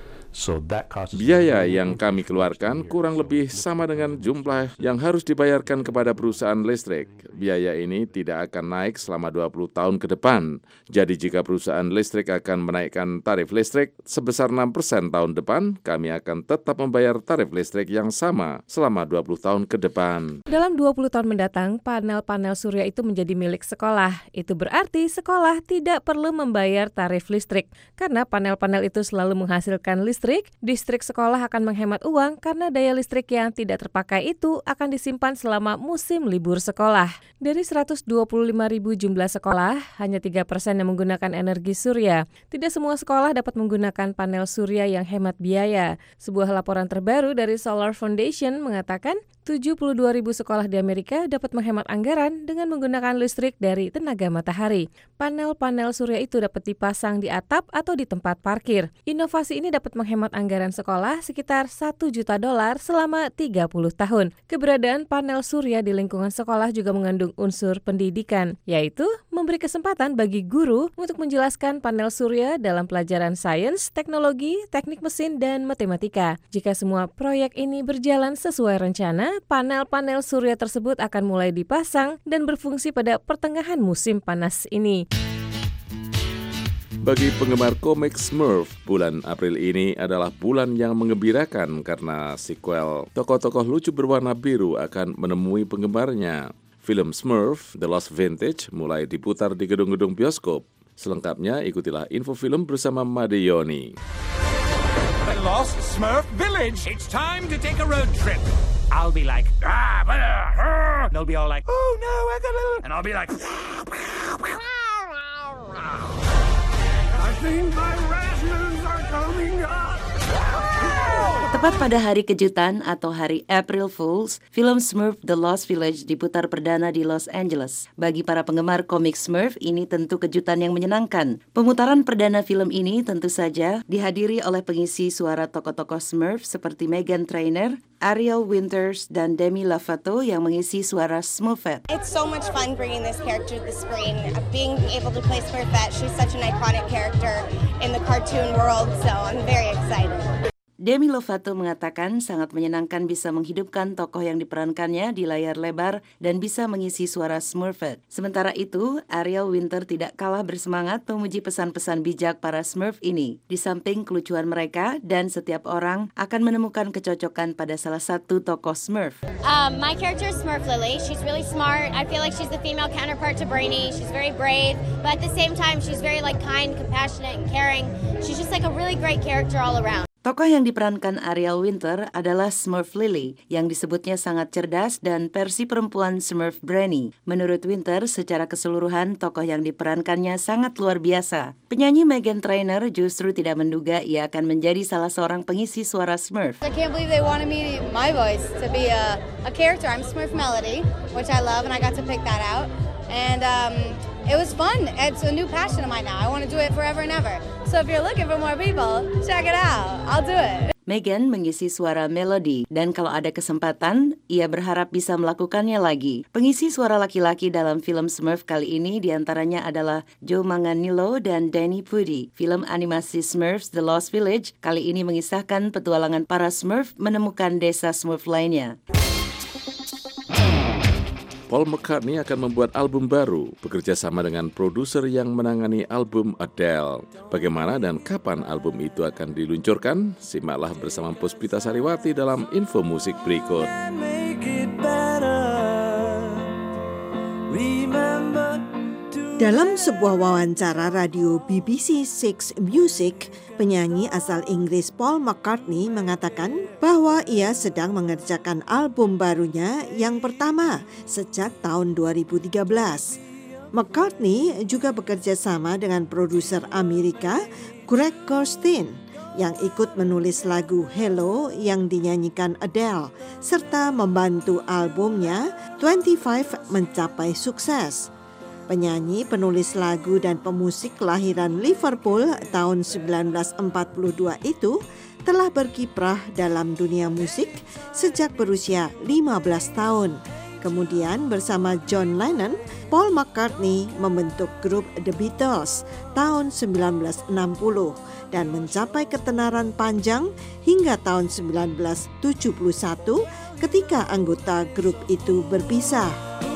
Biaya yang kami keluarkan kurang lebih sama dengan jumlah yang harus dibayarkan kepada perusahaan listrik. Biaya ini tidak akan naik selama 20 tahun ke depan. Jadi jika perusahaan listrik akan menaikkan tarif listrik sebesar 6% tahun depan, kami akan tetap membayar tarif listrik yang sama selama 20 tahun ke depan. Dalam 20 tahun mendatang, panel-panel surya itu menjadi milik sekolah. Itu berarti sekolah tidak perlu membayar tarif listrik. Karena panel-panel itu selalu menghasilkan listrik, distrik sekolah akan menghemat uang karena daya listrik yang tidak terpakai itu akan disimpan selama musim libur sekolah. Dari 125.000 jumlah sekolah, hanya 3% yang menggunakan energi surya. Tidak semua sekolah dapat menggunakan panel surya yang hemat biaya. Sebuah laporan terbaru dari Solar Foundation mengatakan 72.000 sekolah di Amerika dapat menghemat anggaran dengan menggunakan listrik dari tenaga matahari. Panel-panel surya itu dapat dipasang di atap atau di tempat parkir. Inovasi ini dapat menghemat anggaran sekolah sekitar $1 juta selama 30 tahun. Keberadaan panel surya di lingkungan sekolah juga mengandung unsur pendidikan, yaitu memberi kesempatan bagi guru untuk menjelaskan panel surya dalam pelajaran sains, teknologi, teknik mesin, dan matematika. Jika semua proyek ini berjalan sesuai rencana, panel-panel surya tersebut akan mulai dipasang dan berfungsi pada pertengahan musim panas ini. Bagi penggemar komik Smurf, bulan April ini adalah bulan yang menggembirakan karena sequel tokoh-tokoh lucu berwarna biru akan menemui penggemarnya. Film Smurf, The Lost Vintage, mulai diputar di gedung-gedung bioskop. Selengkapnya ikutilah info film bersama Made Yoni. The Lost Smurf Village. It's time to take a road trip. I'll be like, and they'll be all like, oh no, I got a little, and I'll be like, I think my rations are coming up. Tepat pada hari kejutan atau hari April Fools, film Smurf The Lost Village diputar perdana di Los Angeles. Bagi para penggemar komik Smurf, ini tentu kejutan yang menyenangkan. Pemutaran perdana film ini tentu saja dihadiri oleh pengisi suara tokoh-tokoh Smurf seperti Meghan Trainor, Ariel Winters, dan Demi Lovato yang mengisi suara Smurfette. It's so much fun bringing this character to the screen. Being able to play Smurfette, she's such an iconic character in the cartoon world, so I'm very excited. Demi Lovato mengatakan sangat menyenangkan bisa menghidupkan tokoh yang diperankannya di layar lebar dan bisa mengisi suara Smurfette. Sementara itu, Ariel Winter tidak kalah bersemangat memuji pesan-pesan bijak para Smurf ini. Di samping kelucuan mereka, dan setiap orang akan menemukan kecocokan pada salah satu tokoh Smurf. My character is Smurf Lily. She's really smart. I feel like she's the female counterpart to Brainy. She's very brave, but at the same time, she's very kind, compassionate, and caring. She's just like a really great character all around. Tokoh yang diperankan Ariel Winter adalah Smurf Lily, yang disebutnya sangat cerdas dan versi perempuan Smurf Brainy. Menurut Winter, secara keseluruhan tokoh yang diperankannya sangat luar biasa. Penyanyi Meghan Trainor justru tidak menduga ia akan menjadi salah seorang pengisi suara Smurf. I can't believe they wanted me, my voice, to be a character. I'm Smurf Melody, which I love, and I got to pick that out. And it was fun. It's a new passion of mine now. I want to do it forever and ever. So if you're looking for more people, check it out. I'll do it. Meghan mengisi suara Melody, dan kalau ada kesempatan, ia berharap bisa melakukannya lagi. Pengisi suara laki-laki dalam film Smurf kali ini diantaranya adalah Joe Manganiello dan Danny Pudi. Film animasi Smurfs The Lost Village kali ini mengisahkan petualangan para Smurf menemukan desa Smurf lainnya. Paul McCartney akan membuat album baru, bekerja sama dengan produser yang menangani album Adele. Bagaimana dan kapan album itu akan diluncurkan? Simaklah bersama Puspita Sariwati dalam info musik berikut. Dalam sebuah wawancara radio BBC Six Music, penyanyi asal Inggris Paul McCartney mengatakan bahwa ia sedang mengerjakan album barunya yang pertama sejak tahun 2013. McCartney juga bekerja sama dengan produser Amerika Greg Kurstin yang ikut menulis lagu Hello yang dinyanyikan Adele serta membantu albumnya 25 mencapai sukses. Penyanyi, penulis lagu, dan pemusik kelahiran Liverpool tahun 1942 itu telah berkiprah dalam dunia musik sejak berusia 15 tahun. Kemudian bersama John Lennon, Paul McCartney membentuk grup The Beatles tahun 1960 dan mencapai ketenaran panjang hingga tahun 1971 ketika anggota grup itu berpisah.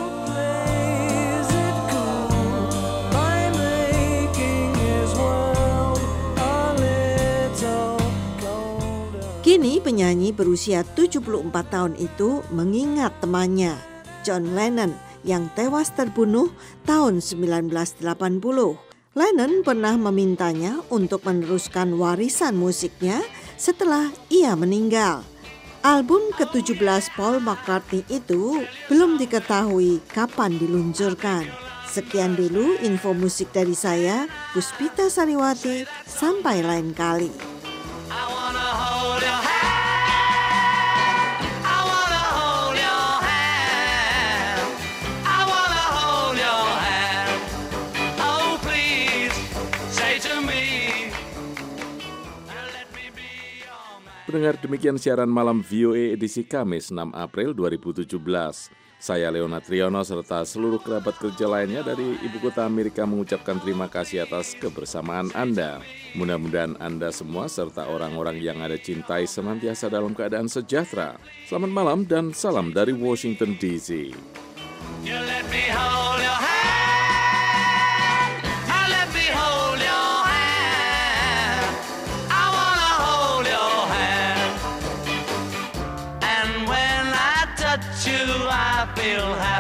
Kini penyanyi berusia 74 tahun itu mengingat temannya, John Lennon, yang tewas terbunuh tahun 1980. Lennon pernah memintanya untuk meneruskan warisan musiknya setelah ia meninggal. Album ke-17 Paul McCartney itu belum diketahui kapan diluncurkan. Sekian dulu info musik dari saya, Puspita Sariwati. Sampai lain kali. Pendengar, demikian siaran malam VOA edisi Kamis 6 April 2017. Saya Leonard Triono serta seluruh kerabat kerja lainnya dari Ibu Kota Amerika mengucapkan terima kasih atas kebersamaan Anda. Mudah-mudahan Anda semua serta orang-orang yang Anda cintai senantiasa dalam keadaan sejahtera. Selamat malam dan salam dari Washington DC. You let me hold your hand. I let me hold your hand.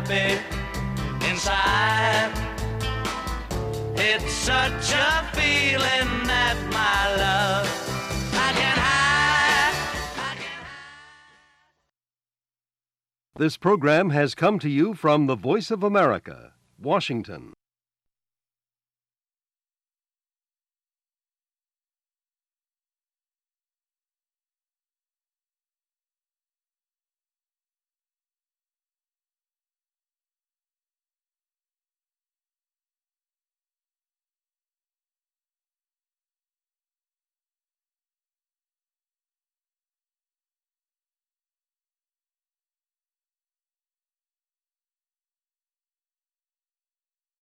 happy inside. It's such a feeling that my love I can hide. This program has come to you from the Voice of America, Washington.